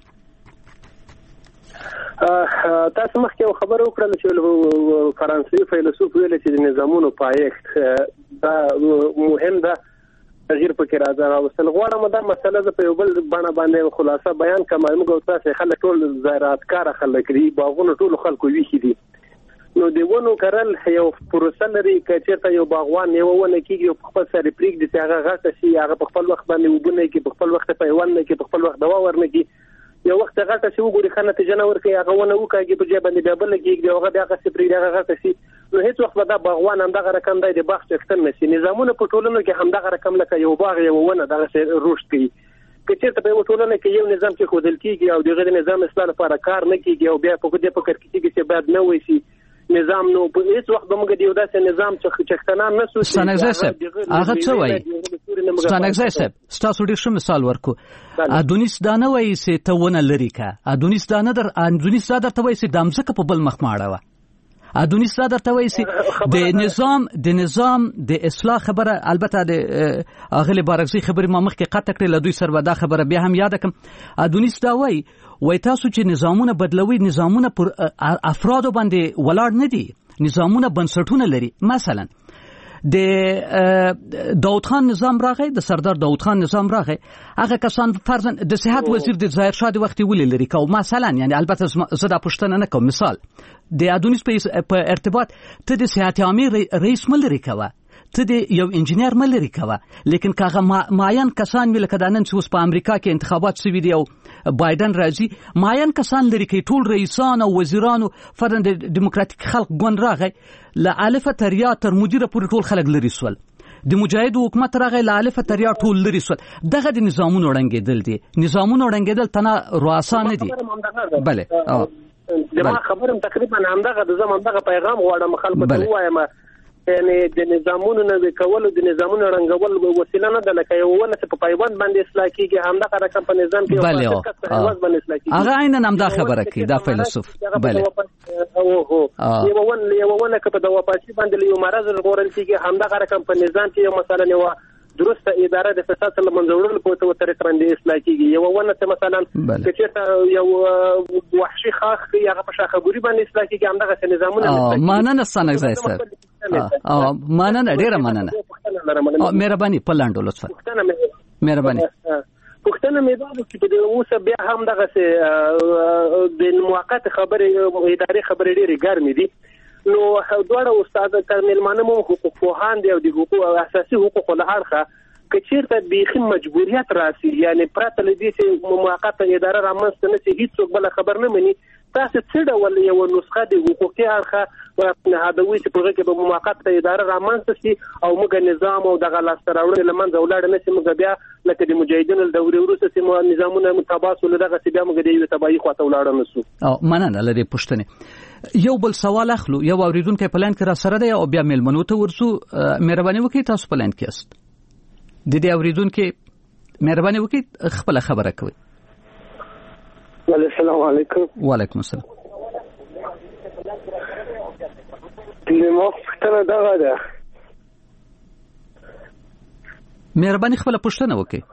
Speaker 13: تاسو مخکې خبر وکړل چې فرانسوي فیلسوف ویل چې د نظامونو پایښت دا مهم ده تغییر پکې راځي او سل غواړم دا مسله د په یو بل باندې باندې خلاصه بیان کوم موږ تاسو خلک ټول زراعتکار خلک دي باغونو ټول خلکو ویخي دي نو دی ونو کرل یو پروسه لري چې یو باغوان یو ونه کیږي په خپل سره پریک دي چې هغه غټه شي هغه په خپل وخت باندې وبونه کې په خپل وخت په ونه کې په خپل وخت دوا ورنه کې یو وخت غټه شي وګوري خنه ته جنور کې هغه ونه وکړي په ځای باندې بل کېږي هغه بیا هغه سپری هغه غټه شي نو هیڅ وخت دا باغوان هم دغه رقم دی د باغ څخه نشي نظامونه په ټولنه کې هم دغه رقم لکه یو باغ یو ونه دغه رشد کوي چې ته په ټولنه کې یو نظام کې خودل کېږي او دغه نظام اصلاح لپاره کار نه کېږي او بیا په دې په کار کې چې بعد نه وي شي نظام نو په هیڅ وخت موږ دیو داسې نظام چې چختنان نه سوسي
Speaker 7: ستانګزه صاحب هغه څه وایي ستانګزه صاحب ستاسو ډیر ښه مثال ورکو ادونیس دا نه وایي چې ته ونه لري کا ادونیس دا نه در ادونیس دا درته وایي چې دامځکه په بل مخ ماړه ادونیس دا درته وایي چې د نظام د نظام د اصلاح خبره البته د اغلی بارکزی خبره ما مخکې قطع کړې لدوی سره دا خبره بیا هم یاد کم ادونیس دا وایي وای تاسو چې نظامونه بدلوي نظامونه پر افرادو باندې ولاړ نه دي نظامونه بنسټونه لري. مثلا د داود خان نظام راغی د سردار داود خان نظام راغی هغه کسان فرضاً د صحت وزیر د ظاهر شاه د وختي ولې لري کو مثلا یعنی البته زه دا پښتنه نه کوم مثال د ادونیس په ارتباط ته د صحت عامه رئیس ملري کوه ته د یو انجینیر ملري کوه لیکن کاغه معین کسان مل کدانن چې اوس په امریکا کې انتخابات شوي دي او بایدن راځي معین کسان لري کې ټول رئیسان او وزیرانو فرند دیموکراتیک خلق ګوند راغی ل الف تریا تر مدیر پورې ټول خلک لري سول د مجاهد حکومت راغی ل الف تریا ټول لري سول دغه د نظامونو وړاندېدل دي نظامونو وړاندېدل تنه رؤسا نه دي بله
Speaker 13: جما خبرم تقریبا همدغه د زمون دغه پیغام غواړم خلکو ته وایم یعنی د نظامونو نه کول د نظامونو رنګول وسیله نه ده لکه یو ونه په پایبند باندې اصلاح کیږي همدا رقم په نظام کې یو فاسد کس باندې اصلاح کیږي
Speaker 7: هغه عین نام دا خبره کوي دا فیلسوف بله
Speaker 13: او هو یو ونه یو ونه کپه د وپاسی باندې یو مرز غوړل کیږي همدا رقم په نظام کې یو مثلا یو درسته اداره د فساد سره منځورل په توګه طریقه باندې اصلاح کیږي یو ونه مثلا چې یو وحشي خاخ هغه په شاخګوري باندې اصلاح کیږي همدغه نظامونه
Speaker 7: ماننه سنګ ځای سر اه ماننه ډیره ماننه مهرباني په لاندو لطفا مهرباني
Speaker 13: پښتنه مې دا چې د اوسه بیا هم دغه د موقت خبرې اداري خبرې ډېرې ګرمې دي نو دواړه استاد کارملمانه مو حقوق پوهان دي او د حقوق او اساسي حقوقو له اړخه کچیرته بیخي مجبوریت راسي یعنی پرته لدی چې موقت اداره رامنځته نه شي هیڅوک بل خبر نه مني تاسو څه ډول یو نسخه د حقوقي اړخه ورنهادوي چې په هغه کې به موقت اداره رامنځته شي او موږ نظام او دغه لاستراوړل لمنځه ولاړ نه شي موږ بیا لکه د مجاهدینو د دورې وروسته چې نظامونه متباس ول دغه بیا موږ د یو تبعی خواته ولاړ نه سو
Speaker 7: او مننه لري پښتنه یو بل سوال اخلو یو اوریدونکو پلان کې را سره دی او بیا ملمنو ته ورسو مهرباني وکړئ تاسو پلان کې است د دې اوریدونکو مهرباني وکړئ خپل خبره کوي
Speaker 11: السلام علیکم
Speaker 7: وعلیکم السلام
Speaker 11: د مو څنګه دا ده
Speaker 7: مهرباني خپل پوښتنه وکړئ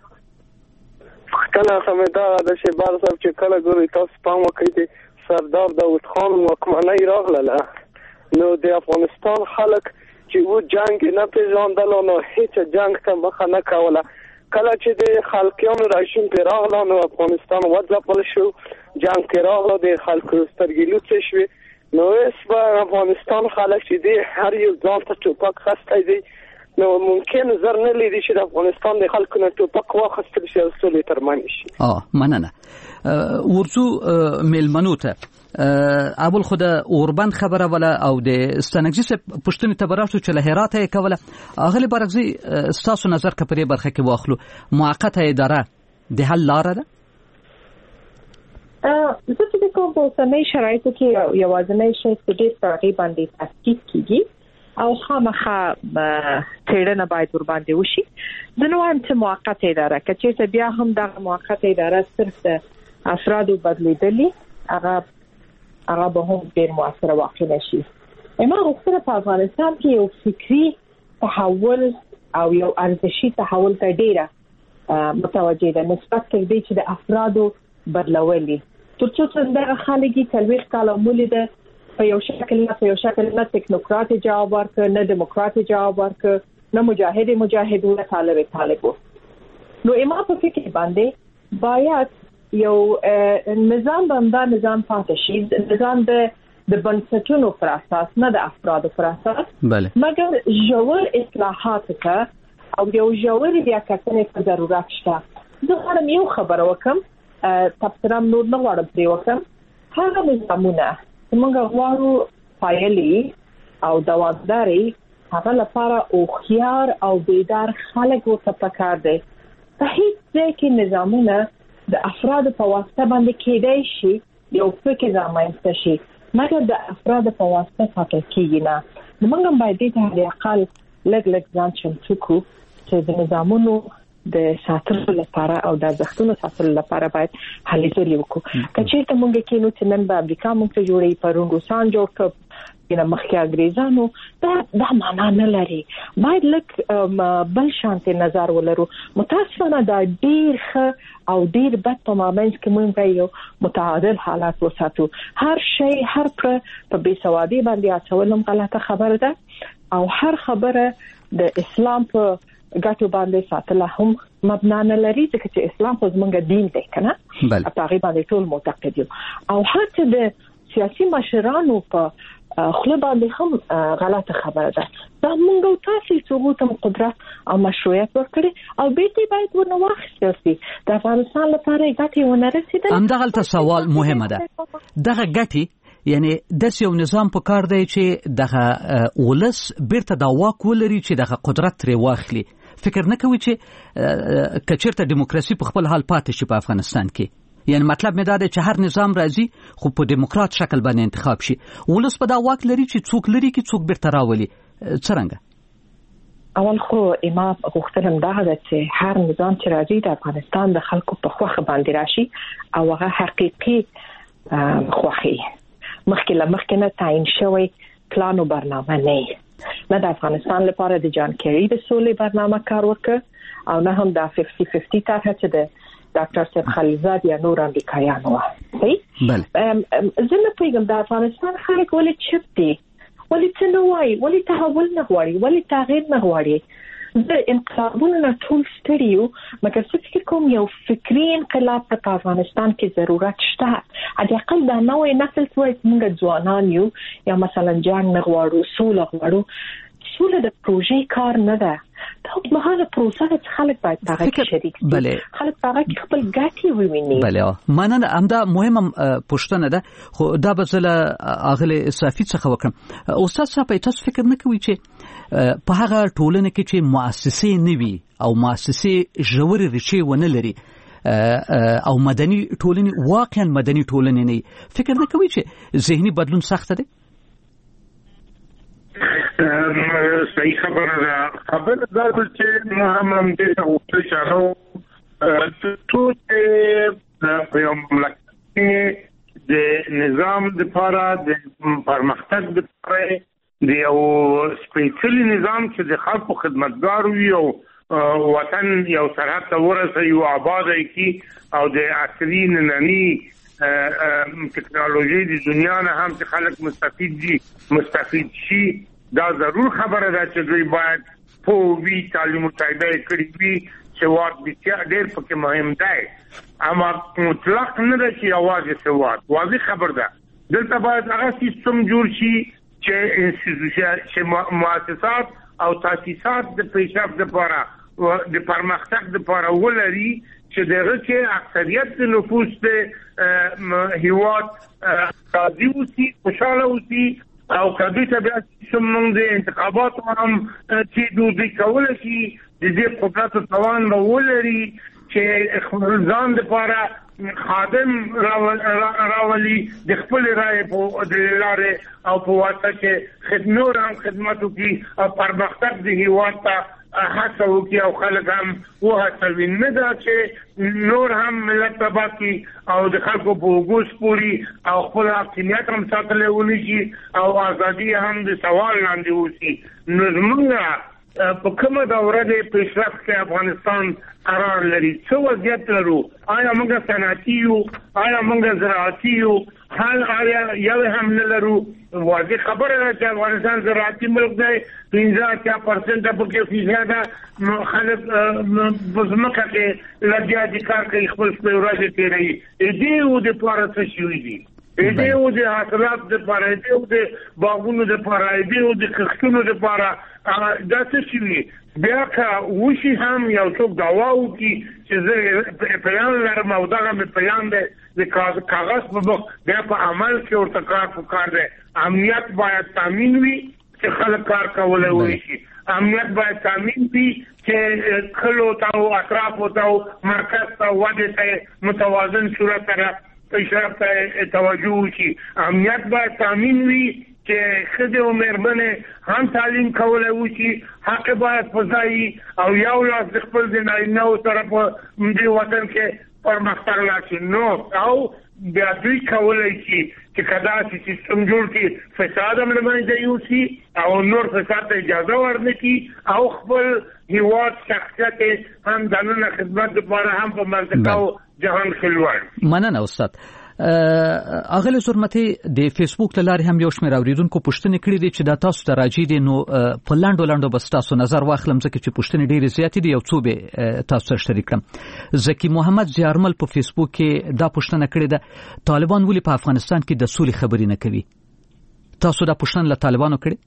Speaker 11: کله سمدا د شهباز صاحب چې کله ګوري تاسو پام وکړئ سردار داوود خان واکمنۍ راغله نو د افغانستان خلک چې و جنگ نه پیژاندل نو هیڅ جنگ ته مخه نه کوله کله چې د خلکیانو راشین پر راغله نو افغانستان وځپل شو جنگ کې راغله د خلکو سترګې لوڅ شوې نو اس په افغانستان خلک چې دی هر یو ځان ته ټوپک خسته دي نو ممکن زر نه لیدي چې د افغانستان د خلکو نه ټوپک واخیستل شي او سولې ترمن شي
Speaker 7: اه مننه ورڅو ملمنو ته ابو الخد اوربند خبره ولا او د استنګجي څخه پښتني تبراشو چې له هرات یې کوله اغلی برغزي ستاسو نظر کپري برخه کې واخلو موقته اداره د حل لار ده
Speaker 8: ا زه چې کوم په سمې شرایطو کې یوازنۍ شی چې ډېر تقریبا د تحقیق کیږي او خامخا تیرنه باید ور باندې وشي د نو هم چې موقته اداره کچې بیا هم د موقته اداره صرف د افرادو بدلیدلی هغه هغه به هم ډېر موثر واقع نشي اما غوښتنه په افغانستان کې یو فکری تحول او یو ارزشي تحول ته ډېره متوجه ده نسبت کې دی چې د افرادو بدلولي ترڅو څنګه خلګي تلويخ کاله مولده په یو شکل نه په یو شکل نه ټیکنوکرات جواب ورکړ نه دیموکرات جواب ورکړ نه مجاهد مجاهدونه طالب طالبو نو اما په فکر باندې باید یو نظام باندې نظام پاتې شي نظام د د بنسټونو پر اساس نه د افرادو پر اساس
Speaker 7: بله
Speaker 8: مګر جوړ اصلاحات ته او یو جوړ بیا کتنې په ضرورت شته زه غواړم یو خبر وکم تاسو نور نه غواړم پرې وکم هغه نظامونه موږ غواړو فایلي او دوامداري هغه لپاره او خيار او بیدار خلک ورته پکار دي په هیڅ ځای کې نظامونه د افراد په واسطه باندې کېدای شي یو فکر رامنځته شي مګر د افراد په واسطه ساتل کېږي نه موږ باید د هغه اقل لږ لږ ځان چمتو کو چې د نظامونو د ساتلو لپاره او د ځختونو ساتلو لپاره باید هلې ځلې وکړو کچې ته موږ کې نو چې نن په امریکا موږ ته جوړي پرون روسان جوړ کړ کنه مخکې انګريزانو دا دا معنا نه لري باید لکه بل شانتي نظر ولرو متاسفانه دا ډیر ښه او ډیر بد په مابینځ کې موږ یو متعادل حالات وساتو هر شی هر پر په بیسوادي باندې اچولم غلطه خبره ده او هر خبره د اسلام په ګټو باندې ساتله هم مبنا نه لري چې اسلام خو زمونږ دین دی کنه په هغه باندې ټول معتقد یو او حتی د سیاسي مشرانو په خپل باندې هم غلطه خبره ده دا موږ تاسو ثبوت قدرت او مشروعیت ورکړي او بیرته باید ونه واخیستل شي د افغانستان لپاره ګټه ونه رسیدل
Speaker 7: هم دغه سوال مهمه ده دغه ګټه یعنی د یو نظام په کار دی چې دغه ولس بیرته دا واک ولري چې دغه قدرت لري واخلي فکر نه کوي چې کچیرته دیموکراسي په خپل حال پاتې شي په افغانستان کې یعنی مطلب مې دا دی چې هر نظام راځي خو په دیموکرات شکل باندې انتخاب شي ولس په دا واک لري چې څوک لري کې څوک بیرته راولي څنګه؟
Speaker 8: اول خو امام غوښتنه دا ده چې هر نظام چې راځي د افغانستان د خلکو په خوخه باندې راشي او هغه حقيقي خوخي مخکې لمخکې نه تعین شوی پلان او برنامه نه نه د افغانستان لپاره د جان کیری د سولې برنامه کار وکړ او نه هم د پنځه پنځه طرحه چې د ډاکټر صاحب خلیلزاد یا نور امریکایانو صحیح بله زه نه پوهیږم د افغانستان خلک ولې چپ دي ولې څه نه وایي ولې تحول نه غواړي ولې تغییر نه غواړي د انقلابونو نه ټول ستړي یو مګر څه فکر کوم یو فکري انقلاب په افغانستان کې ضرورت شته اته اقل دا نوې نسل څوک موږ ځوانان یو یا مثلا جنگ نه غواړو سوله غواړو سوله د پروژې کار نه ده دا مهاله پروسه چې خلک باید پاره شریک
Speaker 7: بله
Speaker 8: خلک پاره خپل ګټي وویني
Speaker 7: بله مننه همدا مهمه پښتنه ده خو دا بزله اغله صافي څخه وکم استاد صاحب تاسو فکر نه کوئ چې په هغه ټولنه کې چې مؤسسې نه وي او مؤسسې ژورې ریښې ونه لري او مدني ټولنه واقعا مدني ټولنه نه فکر نه کوئ چې ذهني بدلون سخت دی؟
Speaker 9: صحیح خبره ده خبره دا چې محمد دې او چارو ټول په یو مملکت کې د نظام لپاره د پرمختګ لپاره د یو سپیشلی نظام چې د خلکو خدمتګار وي او وطن یو سرحد ته ورسوي او آباد کی او د عصري ننني ټکنالوژي د دنیا نه هم چې خلک مستفید دي مستفید شي دا ضرور خبره ده چې دوی باید په وی تعلیم متحده کړي وي چې واټ بیا ډېر پکې مهم دی اما مطلق نه ده چې اواز سواد واضح خبر ده دلته باید هغه سیستم جوړ شي چې انستیټیوشن چې مؤسسات او تاسیسات د پیشرفت لپاره او د پرمختګ لپاره ولري چې دغه کې اکثریت نفوس ته هیواد راضي وي خوشاله وي او کدی ته بیا څومره د انتخابات هم چې دوی کول شي د دې قدرت توان ولري چې خپل ځان لپاره خادم راولي د خپل رائے په د لارې او په واسطه کې خدمت هم خدمت کوي او پرمختګ د هیواد ته هڅه وکړي او خلک هم وهڅوي نه دا چې نور هم ملت تباه کړي او د خلکو په وګوس پوري او خپل حاکمیت هم ساتلی ونشي او ازادي هم د سوال لاندې وشي نو زموږ په کومه دوره د پیشرفت کې افغانستان قرار لري څه وضعیت لرو آیا موږ صنعتي یو آیا موږ زراعتي یو حال آیا یو هم نه لرو واضح خبره ده چې افغانستان زراعتي ملک دی پنځه اتیا پرسنټ پکې فیصده خلک په ځمکه کې لګیا دي کار کوي خپل خپل ورځې تېروي دې و د پاره څه شوي دي دې و د حاصلات لپاره دې و د باغونو لپاره دې و د کښتونو لپاره دا څه شوي بیا که وشي هم یو څوک دعوا وکړي چې زه پلان لرم او دغه مې پلان دی د کاغذ په مخ بیا په عمل کې ورته کار پکار دی امنیت باید تامین وي چې خلک کار کولی وشي امنیت باید تامین وي چې کلو ته او اطرافو ته او مرکز ته ودې ته متوازن صورت سره پیشرفت ته توجه وشي امنیت باید تامین وي چې خدای او مېرمنې هم تعلیم کولای وشي حق باید فضایي او یو لاس د خپل د نارینه‌و سره په دې وطن کې پرمختګ راشي نو او بیا دوی کولای شي چې کداسې سیستم جوړ کړي فساد هم له منځه یوسي او نور فساد ته اجازه ورنکړي او خپل هیواد شخصیت هم دننه خدمت لپاره هم په منطقه او جهان کې لوړ
Speaker 7: مننه استاد اغله سرمتي د فیسبوک لارې هم یو شمېر اوریدونکو پوښتنه کړې دي چې دا تاسو ته راځي دي نو په لاندو لاندو بس تاسو نظر واخلم ځکه چې پوښتنې ډېرې زیاتې دي یو څو به تاسو سره شریک کړم زکی محمد زیارمل په فیسبوک کې دا پوښتنه کړې ده طالبان ولې په افغانستان کې د سولې خبرې نه کوي تاسو دا پوښتنه له طالبانو کړې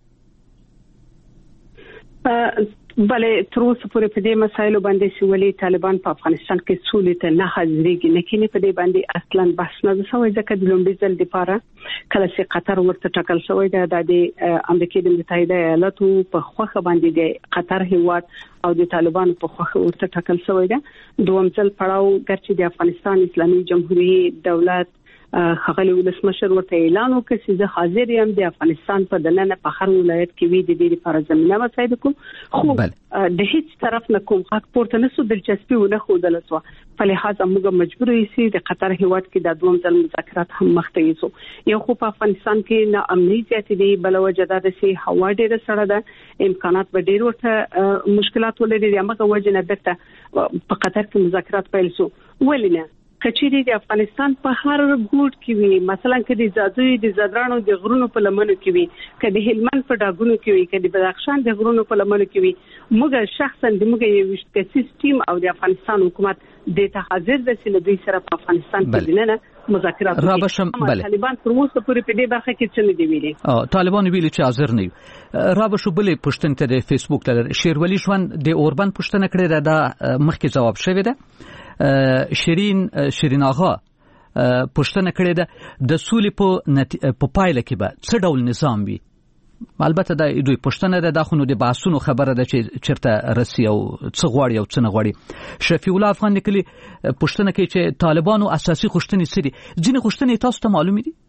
Speaker 10: بله تر اوسه پورې په دې مسایلو باندې چې ولې طالبان په افغانستان کې سولې ته نه حاضرېږي نه کینې په دې باندې اصلا بحث نه شوی ځکه د لومړي ځل لپاره کله چې قطر ورته ټاکل شوی دی د امریکا د متحده ایالاتو په خوخه باندې د قطر هیواد او د طالبانو په خوخه ورته ټاکل شوی دی دوم ځل پړاو ګرځي د افغانستان اسلامي جمهوریت دولت خغلی ولسمشر ورته اعلان وکړ چې زه حاضر یم د افغانستان په دننه په هر ولایت کې وی د دې لپاره زمينه مساعد کوم خو د هیڅ طرف نه کوم حق پورته نسو دلچسپي ونه خوده لسو په لحاظ موږ مجبور یو د قطر هیواد کې د دوم ځل مذاکرات هم مخته یو یو خو په افغانستان کې نه امنیت دي بل وجه د سي هوا ډیره سره ده امکانات به ډیر ورته مشکلات ولري هغه وجه نه دته په قطر کې مذاکرات پیل شو ولینه کچېری د افغانستان په هر ګوټ کې وي مثلا کې د زادوی د زادرانو د غرونو په لمنو کې وي کله هلمند په ډاګونو کې وي کله بدخشان د غرونو په لمنو کې وي موږ شخصا د موږ یو سیستم او د افغانستان حکومت د ته حاضر د چې دوی سره په افغانستان کې دننه مذاکرات
Speaker 7: رابشم بله
Speaker 10: طالبان پر موږ پورې په دې برخه کې څه نه دی ویلي
Speaker 7: او طالبان ویلي چې حاضر نه رابشو بلې پښتنه ته د فیسبوک لر شیرولی شوان د اوربان پښتنه کړې ده مخکې جواب شوی ده شیرین شیرین آغا پښتنه کړې ده د سولې په په پایله کې به څه ډول نظام وي البته دا دوی پښتنه ده د خونو د باسونو خبره ده چې چرته رسی او څه غواړي او څه نه غواړي شفیع الله افغان نکلي پښتنه کوي چې طالبانو اساسي غوښتنې سړي ځینې غوښتنې تاسو ته معلومې دي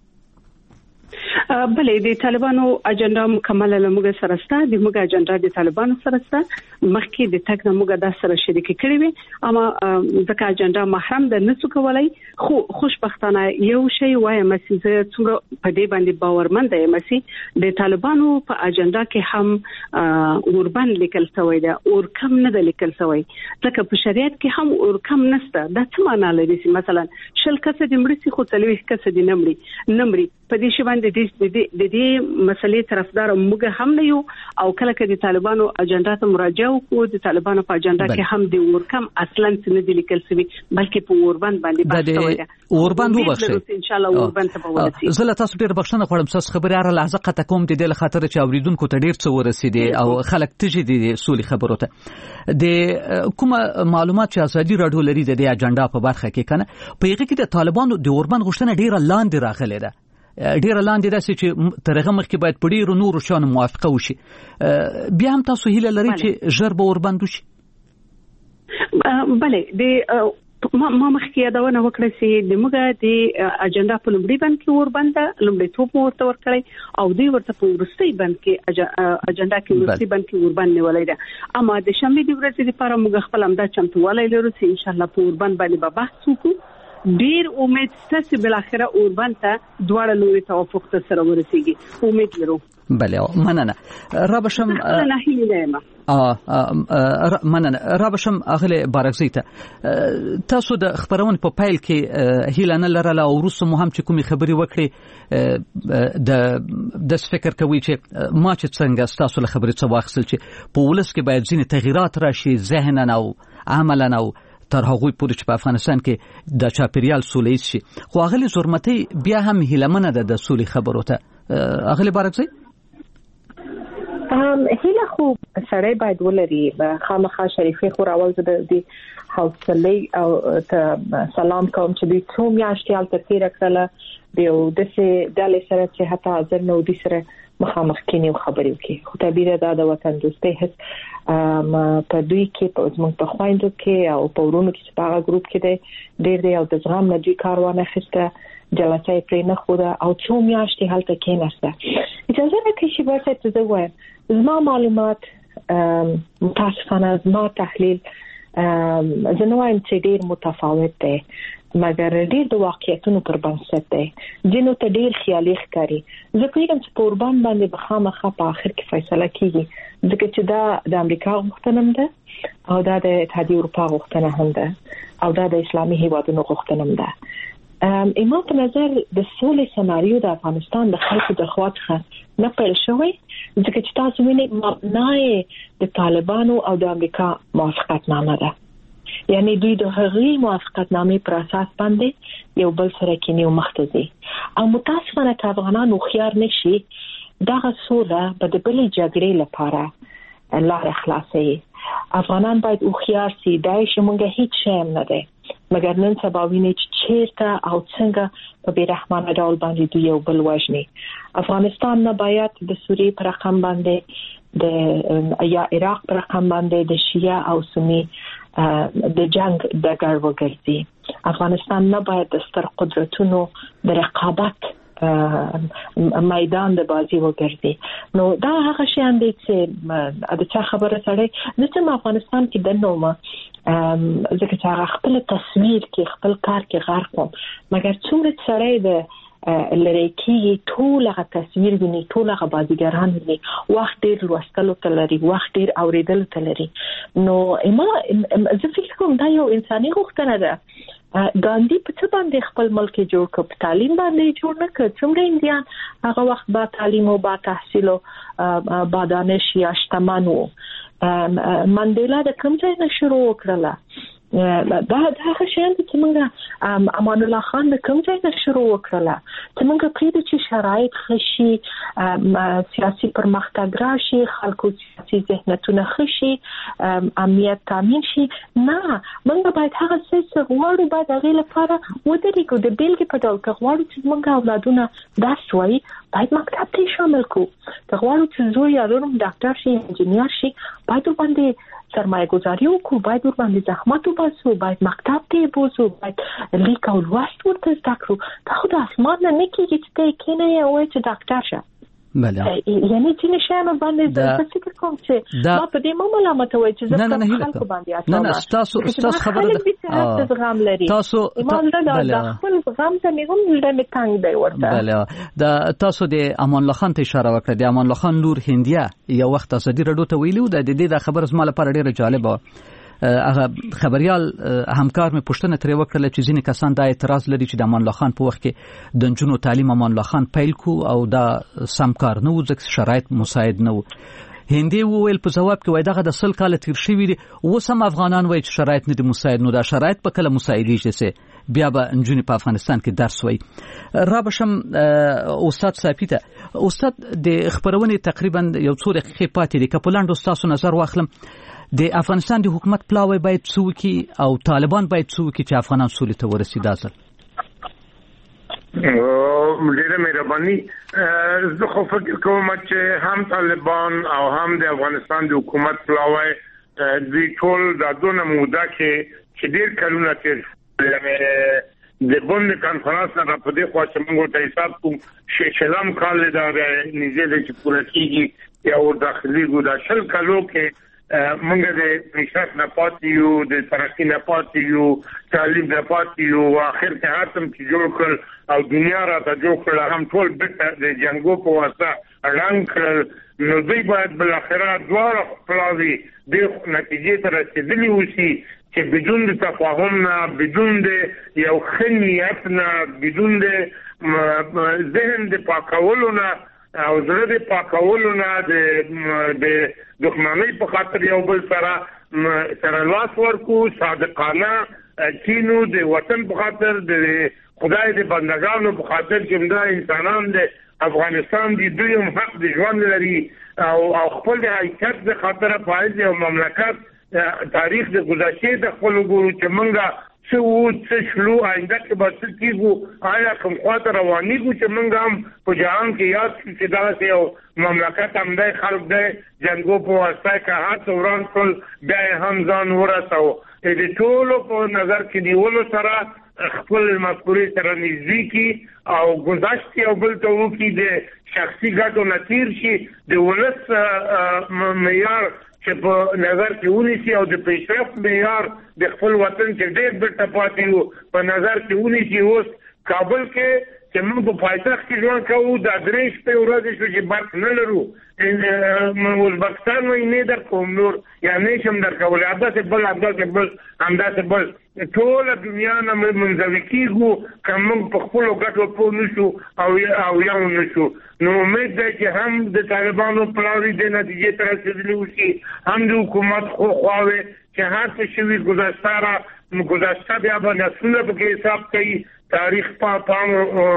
Speaker 10: بلې د طالبانو اجنډا مکمل لمغه سره سره د موږ اجنډا د طالبانو سره سره مخکې د تک موږ د سره شریک کړی وي اما ځکه اجنډا محرم د نسو کولای خو خوشبختانه یو شی وایم چې څومره په دې باندې باورمند یم چې د طالبانو په اجنډا کې هم اوربان لیکل شوی دی او کم نه د لیکل شوی ځکه په شریعت کې هم اور کم نشته دا څه معنی لري چې مثلا شل کس د مړي خو تلوي کس د نمړي نمړي په دې شی باندې د دې مسلې طرفدار موږ هم نه یو او کله کله د طالبانو اجنډا ته مراجعه وکړو د طالبانو په اجنډا کې هم د ورکم اصلا څه نه لیکل شوی بلکې په اوربند باندې بحث شوی دی
Speaker 7: اوربند وبخښي
Speaker 10: ان شاء الله اوربند ته ورسېږي
Speaker 7: زه له تاسو ډیر بښنه غواړم تاسو خبرې اره لحظه قطه کوم د دې خاطر چې اوریدونکو ته ډیر څه ورسېدي او خلک تجي دي سولې خبرو ته د کومه معلومات چې ازادي راډیو لري د دې اجنډا په برخه کې کنه په هغه کې د طالبانو د اوربند غوښتنه ډیره لاندې راغلې ده ډیر لاندې ده چې ترغه مخکې باید په ډیرو نورو شانو موافقه وشي بیا هم تاسو هیله لرئ چې ژر به اوربند وشي
Speaker 10: بله د ما ما مخکې یادونه وکړه چې د موږ د اجنډا په لومړي بند کې اوربند لومړي توپ ورته ورکړی او دوی ورته په ورستي بند کې اجنډا کې ورستي بند کې اوربند نیولای ده اما د شنبه د ورځې لپاره موږ خپل امدا چمتووالی لرو چې ان شاء الله په اوربند باندې به بحث وکړو ډیر امید ستاسو بل اخره اوربند ته دواړه لوري توافق ته سره ورسیږي امید لرو
Speaker 7: بله مننه رابشم
Speaker 10: نه هیله
Speaker 7: اه مننه رابشم اغله بارکزی ته تاسو د خبرون په پایل کې هیله نه لرله او روسو مهم چې کومي خبري وکړي د د فکر کوي چې ما چې څنګه تاسو له خبري څه واخصل چې په ولس کې باید ځینې تغیرات راشي ذهنن او عملن او تر هغوی پورې چې په افغانستان کې د چاپیریال سولې شي خو اغلی زرمتي بیا هم هیلمنه ده د سولې خبرو ته اغلی بارکزی
Speaker 8: ام هیله خو سره باید ولري خامخا شریفه خو راول زده دي حوصله او ته سلام کوم چې دوی څو میاشتې حالت تیر کړله دیو دسه دلې سره چې حتی حاضر نو دي سره مخامخ کینی خبرې وکي خو تعبیر دا د وطن دوستۍ هیڅ په دوی کې په زموږ په خويندو کې او په ورونو کې چې په هغه ګروپ کې دی ډېر دی او د زغم نه دوی کاروانه خسته جلسه پرې نه خوده او څو میاشتې حالت کې نشته اجازه نه کوي چې ورته ته وایم زما معلومات متاسفانه زما تحلیل زنوایم چې ډېر متفاوت دی مګر ډېر د واقعیتونو پر بنسټ دی جنو ته ډېر خیالي ښکاري زه کوم چې په اوربان باندې بخامخه په اخر کې فیصله کیږي ځکه چې دا د امریکا غوښتنه ده او دا د اتحادیه اروپا غوښتنه هم ده او دا د اسلامي هیوادونو غوښتنه هم ده ایما په نظر د سولې سناریو د افغانستان د خلکو د خوا څخه نه پیل شوی ځکه چې تاسو وینئ مبنای د طالبانو او د امریکا موافقتنامه ده یعنی دوی د هغې موافقتنامې پر اساس باندې یو بل سره کینی او مختزي او متاسفانه که افغانان خيار نشي دغه سوله به د بلې جګړې لپاره لار خلاصي افغانان باید خيار سي دای شمونږه هیڅ شی نه ده مګر نن سبا ویني چې چیرته او څنګه په بیرحمانه ډول باندې دوی یو بل وژني افغانستان نه باید د سوریې پر رقم باندې د یا عراق پر رقم باندې د شیعه او سنی د جنگ د ګړو وګرځي افغانستان نه باید د ستر قدرتونو د رقابت میدان د بازی وګرځي. نو دا هغه شیان دي چې د چا خبره سره د افغانستان کې د نومه ځکه چې هغه خپل تصویر کې خپل کار کې غرق وم، مګر څومره سره د لری کې ټول هغه تصویر ویني، ټول هغه بازیګران ویني، وخت ډیر لوستلو ته لري، وخت ډیر اوریدلو ته لري. نو ما زه فکر کوم دا یو انساني غوښتنه ده. ګاندی په څه باندې خپل ملک جوړ کړ؟ په تعلیم باندې جوړ نه کړ. څومره انډیان هغه وخت با تعلیم او با تحصیل او با دانش یا شتمن وو. منډیلا د کوم ځای نه شروع وکړله؟ دا دا هغه شیان چې موږ امان الله خان د کوم ځای نه شروع وکړله چې موږ پرې چې شرایط خشي، سیاسي پرمختګ راشي، خلکو سیاسي ذهنیتونه خشي، امنیت تامین شي. نه، موږ باید هغه څه غواړو باید هغه لپاره ودرېږو. د بیلګې په ډول که غواړو چې موږ اولادونه درس وایي باید مکتب ته شامل کو. که غواړو چې زوی یا ورور ډاکټر شي، انجینیر شي، باید باندې سرمایه گذاری وکړو، باید ور باندې زحمت وباسو، باید مکتب ته بوزو، باید لیک او لوست ورته زده کړو. دا خو د اسمان نه کېږي چې ته کېنه یې وایي چې ډاکټر شه.
Speaker 7: بله،
Speaker 8: یعنی ځینې شیانو باندې زه فکر کوم چې ما په دې مه ملامته وایي چې زه په خلکو باندې اچوم.
Speaker 7: نه نه ستاسو ستاسو خبره
Speaker 8: ده زغم لري.
Speaker 7: تاسو
Speaker 8: بله خپل زغم ته مې هم زړه مې تنګ دی ورته.
Speaker 7: بله، د تاسو د امان الله خان ته اشاره وکړه. د امان الله خان لور هندیه یو وخت ازادي رادیو ته ویلو د دې د خبر زما لپاره ډیره جالبه. هغه خبريال همکار مې پوښتنه ترې وکړه چې ځینې کسان دا اعتراض لري چې د امان الله خان په وخت کې د نجونو تعلیم امان الله خان پیل کو او دا سم کار نه و ځکه شرایط مساعد نه و. هندي وویل په جواب کې وای دغه د سل کال تیر شوی دي اوس هم افغانان وای چې شرایط نه دي مساعد. نو دا شرایط په کله مساعدېږي چې بیا به نجونې په افغانستان کې درس وای. را بشم استاد صافی ته. استاد د خبرونه تقریبا یو څو دقیقې پاتې دي. کپلان دوستاسو نظر واخلم د افغانستان د حکومت پلاوی باید څوکي او طالبان باید څوکي چې افغانان سولې ته ورسېدا ځل.
Speaker 9: ډیره مهرباني. زه خو فکر کوم چې هم طالبان او هم د افغانستان د حکومت پلاوی د ټول د دونه موده کې چې ډیر کلونه کې د بوند کانفرنس نه په دې خوا چې موږ ته حساب کوم شلم کال دا نږدې د چې پوره کېږي یا ور داخلي ګودا شل کالو کې موږ د پیشرفت نه پاتې یو، د ترقی نه پاتې یو، تعلیم نه پاتې یو، اخر کې هاتم چې جوړ کړ او دنیا راته جوړ کړ هم ټول بیرته د جنګو په واسطه اړنګ کړل. نو دوی باید بالاخره دواړه خپلوي د نتیجې ته رسېدلي اوسي چې بدون د تفاهم نه، بدون د یو ښه نیت نه، بدون د ذهن د پاکولو نه او زړه د پاکولو نه د دښمنۍ په خاطر یو بل سره سره لاس ورکو، صادقانه کینو د وطن په خاطر، د خدای د بندگانو په خاطر چې دا انسانان د افغانستان دي دوی هم حق د ژوند لري او خپل د حیثیت د خاطر فایز او مملکت تاریخ د گذشته د خپل ګورو چې منګه څه وو څه شلو آینده کې به څه کېږو، آیا کوم خواته روانېږو چې موږ هم په جهان کې یاد شو چې دغسې یو مملکت هم دی، خلک دی، جنګو په واسطه که هر څه وران کړل بیا یې هم ځان ورسوو. د ټولو په نظر کې نیولو سره خپل مفکورې سره نږدې کړي او ګذشت یو بل ته وکړي، د شخصي ګټو نه تېر شي، د ولس معیار چې په نظر کې ونیسي او د پیشرفت معیار د خپل وطن چې ډېر بیرته پاتې وو په نظر کې ونیسي. اوس کابل کې چې موږ په پایتخت کې ژوند کوو دا درې شپې ورځې شو چې برق نه لرو. ازبکستان وایي نه در کوم نور یا نه شم در کولی، همداسې بل همداسې بل همداسې بل ټوله دنیا نه منزوي کېږو که موږ په خپلو ګټو پوه نه شو او یو نه شو. نو امید دی چې هم د طالبانو پلاوي د نتیجې ته رسېدلي اوسي، هم د حکومت خو خواوې چې هر څه شوي ګذشته را ګذشته بیا به نسلونه پکې حساب کوي، تاریخ په پام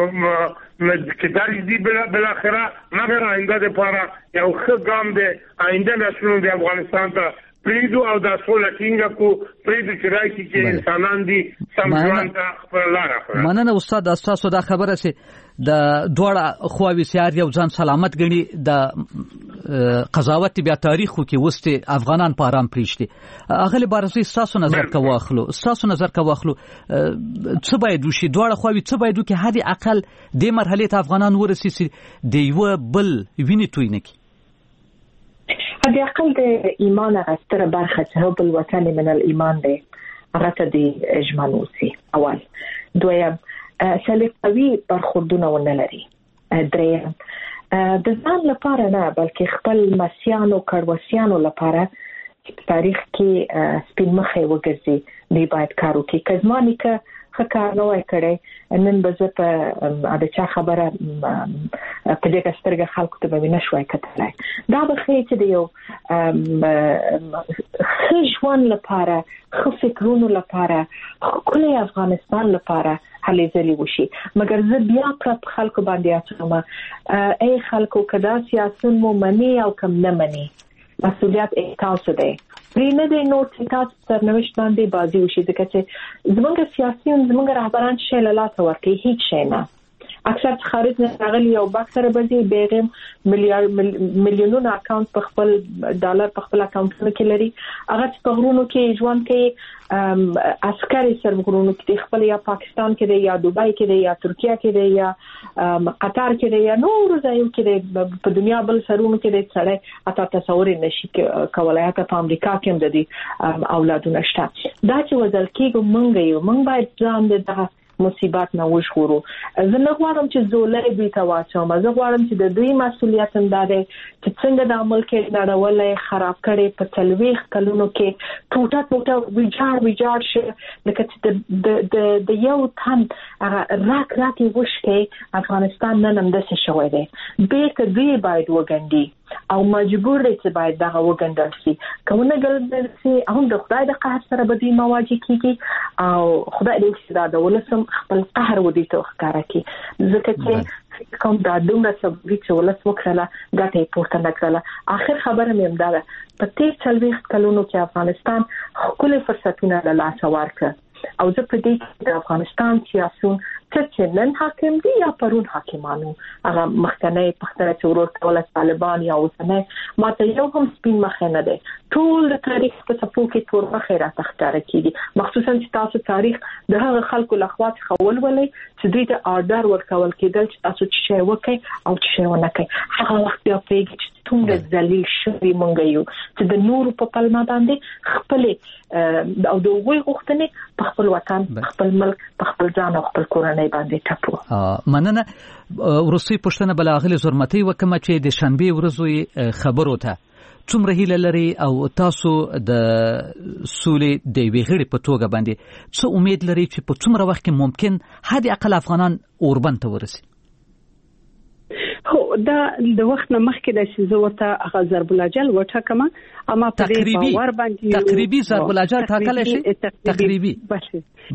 Speaker 9: کې درج دي بالاخره، مګر آینده دپاره یو ښه ګام دی، آینده نسلونه د افغانستان ته پریدو او د سوله ټینګه کو پریدو چې راځي چې انسانان دي سم ژوند ته خپل لار اخلي.
Speaker 7: مننه استاد، تاسو دا خبره سي د دوړه خواوي سیار یو ځان سلامت غني د قضاوت بیا تاریخو کې وسته افغانان په آرام پریشتي. اغلی بارزي تاسو نظر کا واخلو تاسو نظر کا واخلو څه باید وشي دوړه خواوي څه باید وکي هدي اقل د مرحله ته افغانان ورسي دی یو بل ویني توي نکي
Speaker 8: هدي اقل د ایمان غستره برخه حب الوطن من الايمان دی هغه ته دی اجمالوسي. اول دویم سلیقوي برخوردونه ونه لري. دریم د ځان لپاره نه بلکې خپل مسیانو کړوسیانو لپاره تاریخ کې سپین مخې وګرځي دی باید کار وکړي. کزمانی که خکار نوای کړي نن به زه په د چا خبره په دې سترګه خلکو ته به نشوي کتلای. دا به خې چې د یو خښون لپاره خو فکرونو لپاره کله افغانستان لپاره هلې ځلې وشي. مګر زه بیا پر خلکو باندې اچوم ای خلکو کدا سیاست مو منی او کم نه منی مسؤلیت تاسو دی. پرینه د نور تاسو سرنوشت باندې بازی وشي ځکه چې زموږ سیاسيون زموږ رهبران شې لاله ورکي هیڅ شي نه. اکثر خارج نه راغلي او باکسره بځي بیغم میلیارډ میلیونونو اکاونټ په خپل ډالر په خپل اکاونټونو کې لري. هغه په غرونو کې ژوند کوي عسکري سرغړونو کې خپل یا پاکستان کې دی یا دوبای کې دی یا ترکیه کې دی یا قطر کې دی یا نور ځایو کې دی په دنیا بل سرونو کې دی څړې اته تصور نشي کولای. ته په امریکا کې هم د دې اولادونه شته. دا چې وزل کېږي مونږ یو مونږ باید ځان د مصیبات نه وژغورو. زه نه غواړم چې زولې دوی ته واچوم. زه غواړم چې د دوی مسؤلیت اندازې چې څنګه د عمل کې نړولې خراب کړي په تلويخ کلونو کې ټوټه ټوټه ویجاړ ویجاړ شي لکه چې د د د یو تن راک راکي وشکي افغانستان نن هم د څه شوی دی. به ته دوی باید وګندي او مجبور دي چې باید دغه وګندل شي. کومه ګل شي هم د خدای د قهر سره به دوی مواجه کیږي او خدای دې چې دا د ولسم خپل قهر ودی ته ښکارا کی ځکه چې کوم دا دومره سبب چې ولس وکړه ګټه پورته نکړه. اخر خبره مې امدا ده په تیر څلويخ کلونو کې افغانستان خپل فرصتونه له لاسه ورکړ او زه په دې کې د افغانستان سیاسيون چې نن حاکم دي یا پرون حاکمانو هغه مخکنی پختره چې ورته ول طالبان یا اوسنه ماته یو هم سپین مخ نه ده. ټول د تاریخ په صفو کې تور مخه را تختاره کیږي مخصوصا چې تاسو تاریخ د هغه خلکو لخوا خول ولې چې دوی ته آردر ورکول کېدل چې تاسو چې شی وکړي او چې شی ونه کوي. هغه وخت بیا پیږي چې څومره ذلیل شوی مونږ یو چې د نور په پلمه باندې خپل او د وګړي غوښتنې په خپل وطن خپل ملک په خپل ځان او خپل کورنۍ باندې ټاپو.
Speaker 7: مننه. ورسې پښتنه بلاغله زرمتي وکمه چې د شنبه ورځو خبرو ته څومره هیله لري او تاسو د سولې د ویغړې په توګه باندې څه امید لري چې په څومره وخت کې ممکن هدي اقل افغانان اوربند ته ورسي؟
Speaker 10: هو دا د وخت نه مخکې د شزوته هغه ضرب الاجل وټاکمه اما په دې باور باندې
Speaker 7: تقریبي ضرب الاجل ټاکل شي تقریبي
Speaker 10: بله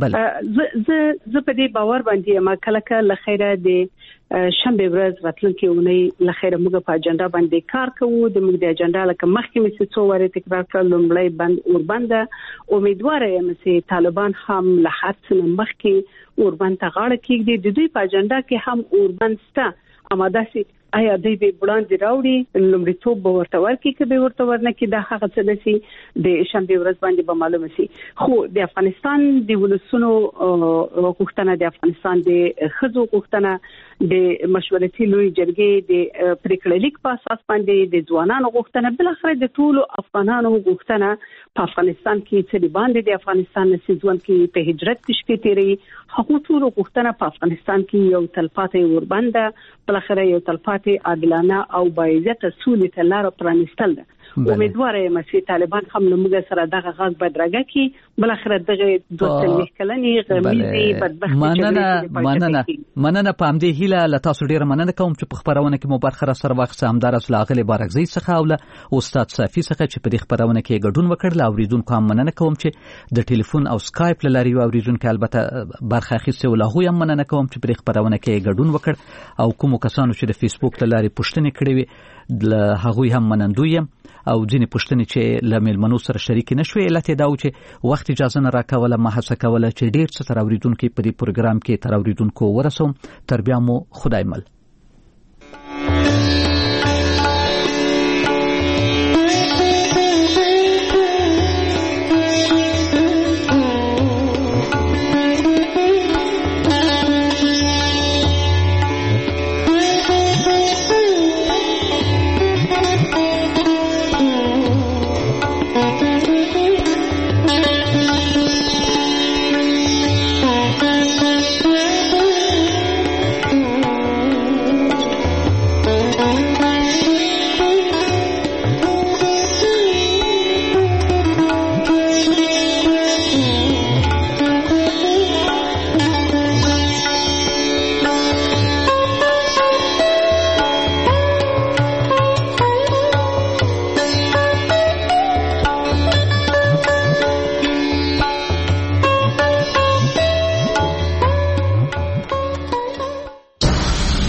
Speaker 10: زه زه په دې باور باندې ما کله کله لخیره د شنبه ورځ راتلونکي اونۍ لخیره موږ په اجنډا باندې کار کوو. د موږ د اجنډا لکه مخکې مې څو واره تکرار کړل لومړی بند اوربند امیدوار یم چې طالبان هم له حد مخکې اوربند ته غاړه کېږدي. د دوی په اجنډا کې هم اوربند شته اما داسې آیا دوی به وړاندې راوړي لومړیتوب به ورته ورکړي که به ورته ورنه کړي دا هغه څه دسي د شنبه ورځ باندې به معلومه شي. خو د افغانستان د ولسونو غوښتنه د افغانستان د ښځو غوښتنه د مشورتي لوی جرګې د پریکړې لیک په اساس باندې د ځوانانو غوښتنه بل اخر د ټولو افغانانو غوښتنه په افغانستان کې چې باندې د افغانستان نسیزون کې په هجرت کې شپې تیری هغه ټولو غوښتنه په افغانستان کې یو تلپاتې وربنده بل اخر یو تلپاتې عادلانه او باعزته سولې ته لار پرانستل ده. امیدوار یم چې طالبان هم موږ سره دغه غاز بدرګه کی بل اخر دغه دوه تلويخ کلنی غمیزي بدبخت
Speaker 7: مننه مننه مننه پام دی هیله ل تاسو ډیره مننه کوم چې په خبرونه کې مو برخه سره وخت همدار اصل اغلی بارغزی څخه او استاد صافی څخه چې په دې خبرونه کې ګډون وکړل او اوریدونکو هم مننه کوم چې د ټلیفون او سکایپ لاري او اوریدونکو البته برخه اخیسته ولا هو هم مننه کوم چې په دې خبرونه کې ګډون وکړ او کوم کسانو چې د فیسبوک لاري پوښتنه کړې وي له هغوی هم منندوی او ځینې پوښتنې چې له میلمنو سره شریک نشوي علت دا و چې وخت اجازه نه راکوله ما هڅه کوله چې ډیر څه تر اوریدونکو په دې پروګرام کې تر اوریدونکو ورسوم تر بیا مو خدای مل.